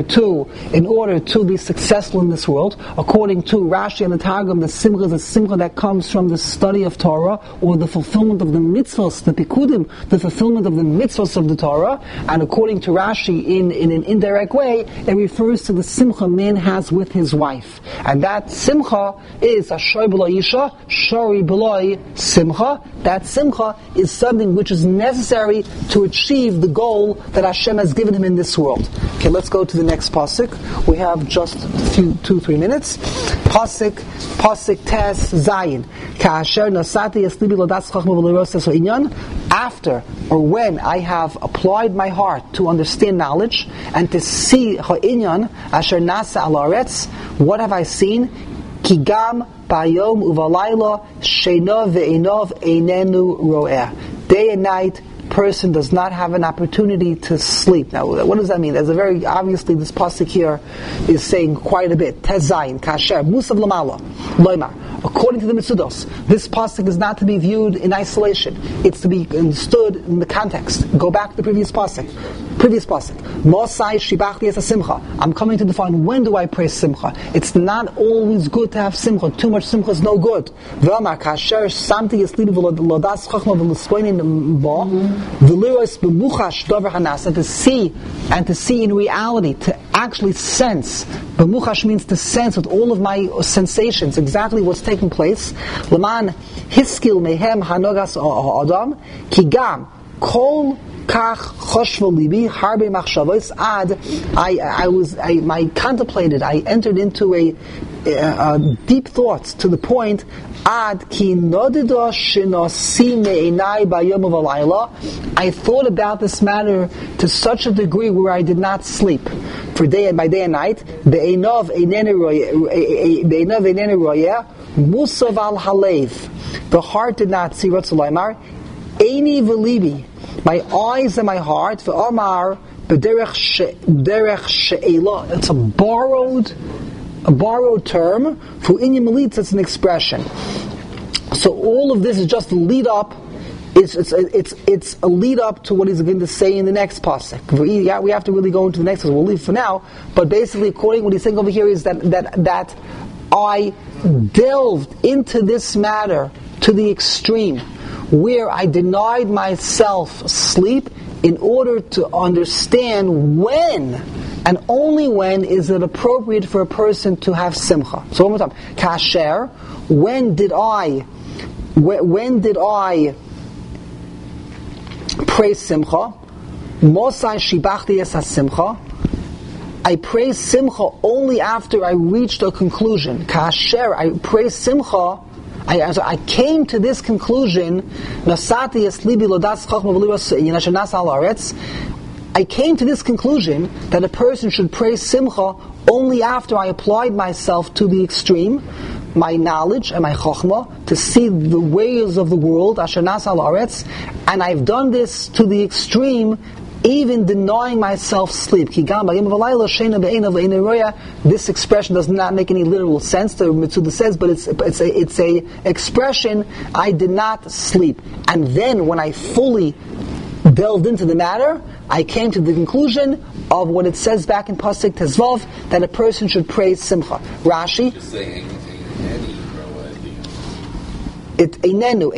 to be successful in this world. According to Rashi and the Targum, the Simcha is a Simcha that comes from the study of Torah, or the fulfillment of the mitzvahs, the pikudim, the fulfillment of the mitzvahs of the Torah. And according to Rashi, in an indirect way, it refers to the Simcha man has with his wife. And that Simcha is a Shori B'loi Isha, Shori B'loi Simcha. That Simcha is something which is necessary to achieve the goal that Hashem has given him in this world. Okay, let's go to the next pasuk. We have just 2-3 minutes. Pasuk Tes Zayin. Ka'asher nasati yaslibi lodas chachma v'leirosas ha'inyan. After or when I have applied my heart to understand knowledge and to see ha'inyan asher nasa al haaretz, what have I seen? Kigam bayom uvalayla sheino ve'enov einenu ro'eh. Day and night, person does not have an opportunity to sleep. Now, what does that mean? There's a very obviously this pasuk here is saying quite a bit. Tezayin kasher musav lamala loymar. According to the Mitzudos, this pasuk is not to be viewed in isolation. It's to be understood in the context. Go back to the previous pasuk. Mosai shibachti es simcha. I'm coming to define when do I praise simcha. It's not always good to have simcha. Too much simcha is no good. V'amar kasher samti yislibi v'lodas chachma v'lispoinin ba v'liros b'muchash dover hanas, and to see in reality, to actually sense. B'muchash means to sense with all of my sensations exactly what's taking place. L'man hiskil mehem hanogas adam kigam kol kach choshvo libi harbe machshavos ad. I contemplated. I entered into a deep thoughts to the point ad ki nodida shenosi me'enai bayom v'layla. I thought about this matter to such a degree where I did not sleep for by day and night. Be'enov einenu royeh musav al halev. The heart did not see Ratzulaymar. Eini v'libi. My eyes and my heart, v'omar b'derech she'ela. It's a borrowed term. For inyan melitz, it's an expression. So all of this is just a lead up. It's a lead up to what he's going to say in the next pasuk. Yeah, we have to really go into the next pasuk. We'll leave for now. But basically, according to what he's saying over here is that I delved into this matter to the extreme, where I denied myself sleep in order to understand when and only when is it appropriate for a person to have simcha. So one more time. Kasher, when did I praise Simcha. Mosai shibachti es ha-simcha. I praise Simcha only after I reached a conclusion. Kasher, I praise Simcha. I came to this conclusion. Nasati es libi lodas chachma v'liras yinashanas al aretz. I came to this conclusion that a person should praise Simcha only after I applied myself to the extreme, my knowledge and my chokhmah, to see the ways of the world, asher nas al aretz, and I've done this to the extreme, even denying myself sleep. This expression does not make any literal sense, the Mitzuda says, but it's a expression, I did not sleep. And then when I fully delved into the matter, I came to the conclusion of what it says back in Pasuk Tezvav, that a person should praise Simcha. Rashi. Just say Einenu,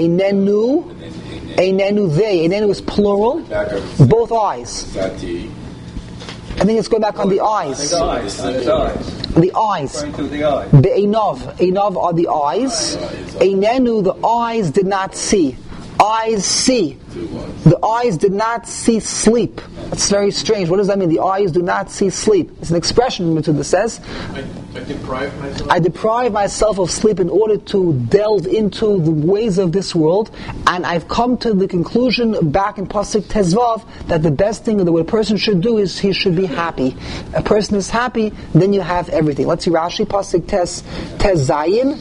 they. Einenu is plural. Both eyes. I think it's going back on the eyes. The eyes. The eyes. Referring to the eyes. Einav are the eyes. Einenu, the eyes did not see. Eyes see. The eyes did not see sleep. That's very strange. What does that mean? The eyes do not see sleep. It's an expression that says, I deprive myself of sleep in order to delve into the ways of this world, and I've come to the conclusion back in Pasuk Tezvav that the best thing that what a person should do is he should be happy. A person is happy, then you have everything. Let's see Rashi, Pasuk Tezayin.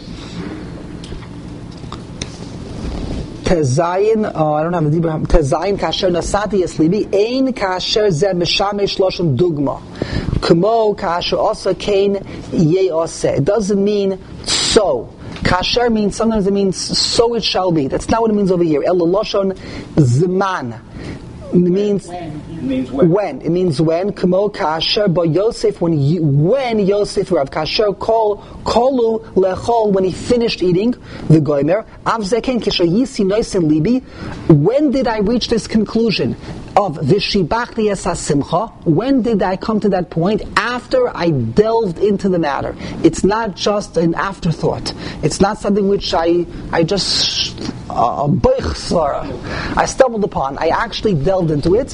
Tezayin, I don't have the Dibra. Tezayin kasher nasati eslibi ein kasher zeh meshamesh loshon dugma kmo kasher also kain yeoseh. It doesn't mean so. Kasher means, sometimes it means so it shall be. That's not what it means over here. El loshon zman. It means when. It means when. Kamo kasher ba Yosef, when Yosef Rav kasher kolu lechol, when he finished eating the goymer. Avzeken kisha yisi noisen libi. When did I reach this conclusion of v'shibachti es hasimcha? When did I come to that point? After I delved into the matter. It's not just an afterthought. It's not something which I just I stumbled upon. I actually delved into it.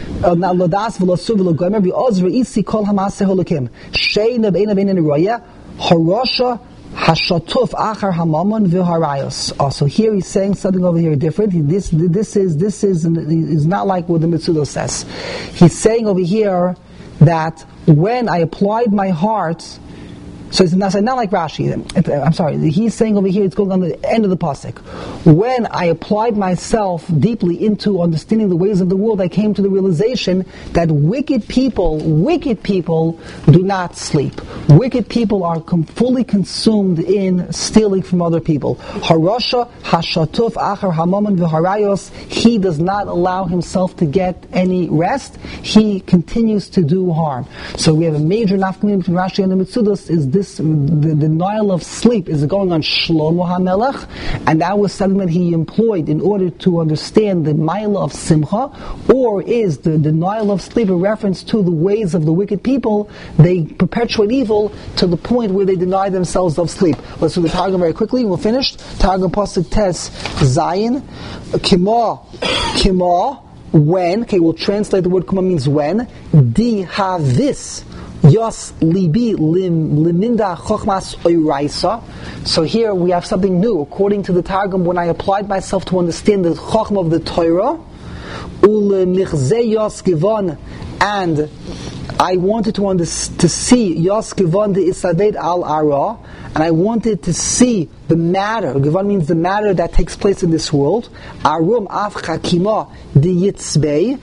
Also, here he's saying something over here different. This is not like what the Mitzuda says. He's saying over here that when I applied my heart. So it's not like Rashi. I'm sorry. He's saying over here, it's going on the end of the pasuk. When I applied myself deeply into understanding the ways of the world, I came to the realization that wicked people do not sleep. Wicked people are fully consumed in stealing from other people. Harasha hashatuf achar hamaman v'harayos. He does not allow himself to get any rest. He continues to do harm. So we have a major nafkamim between Rashi and the Mitzudos. Is this the denial of sleep is going on Shlomo HaMelech, and that was something that he employed in order to understand the Maila of Simcha, or is the denial of sleep a reference to the ways of the wicked people? They perpetuate evil to the point where they deny themselves of sleep. Let's do the Targum very quickly. We're finished. Targum Pasuk Tes Zayin Kima when. Okay, we'll translate the word Kima means when. Di havis Yos libi liminda chochmas oiraisa. So here we have something new. According to the Targum, when I applied myself to understand the chochma of the Torah, ulemichze yos givon, and I wanted to see yos givon de isaved al ara, and I wanted to see the matter. Givon means the matter that takes place in this world. Arum af chakima de yitzbei.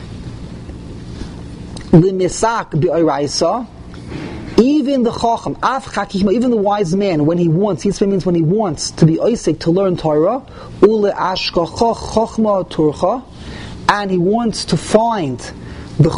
Even the Chacham, even the wise man, when he wants, Yitzvah means when he wants to be Oisik, to learn Torah, and he wants to find the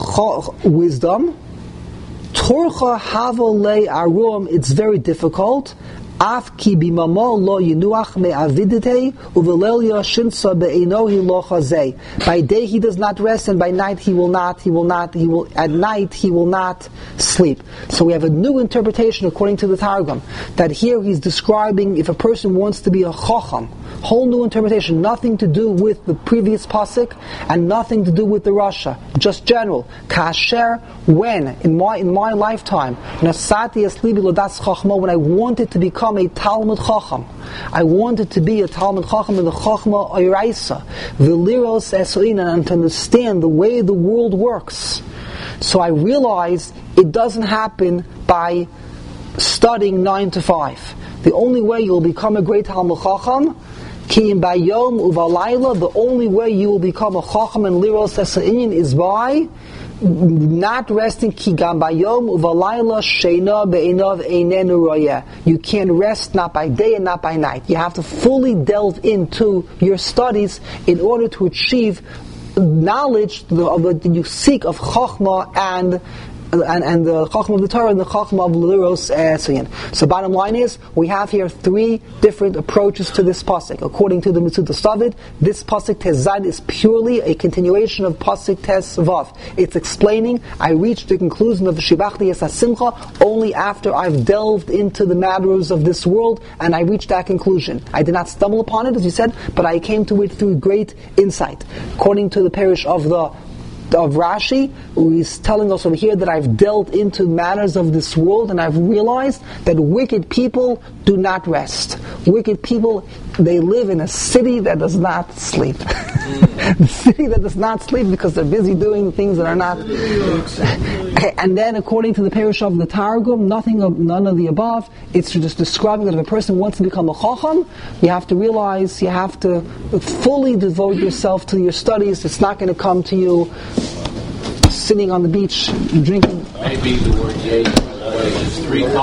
wisdom, it's very difficult. Af ki bimamo lo yinuach me'avidite uvelel yashinsa be'enohi lo chazeh. By day he does not rest, and by night he will at night he will not sleep. So we have a new interpretation according to the Targum, that here he's describing if a person wants to be a chacham, whole new interpretation, nothing to do with the previous pasuk and nothing to do with the Rasha, just general. Kasher, when in my lifetime, nasati aslibi lodas chachma, when I wanted to become a Talmud chacham, I wanted to be a Talmud chacham in the chachma oiraisa, v'liros esoina, and to understand the way the world works. So I realized it doesn't happen by studying 9 to 5. The only way you'll become a great Talmud chacham, ki im bayom uvalayla, the only way you will become a chacham and liros esoinin is by not resting. Ki gam bayom uvalayla sheina be'enov einenu royeh. You can't rest not by day and not by night. You have to fully delve into your studies in order to achieve knowledge that you seek of Chachma and the Chachma of the Torah and the Chachma of Liros Esayin. So bottom line is, we have here 3 different approaches to this pasuk. According to the Metzudas David, this pasuk Tes Zayin is purely a continuation of pasuk Tes Vav. It's explaining, I reached the conclusion of the Shivachti Es HaSimcha only after I've delved into the matters of this world, and I reached that conclusion. I did not stumble upon it, as you said, but I came to it through great insight. According to the parish of Rashi, he's telling us over here that I've delved into matters of this world and I've realized that wicked people do not rest. Wicked people, they live in a city that does not sleep. The city that does not sleep because they're busy doing things that are not. And then according to the parish of the Targum, none of the above. It's just describing that if a person wants to become a chacham, you have to realize, you have to fully devote yourself to your studies. It's not going to come to you sitting on the beach drinking. Maybe the word yay is 3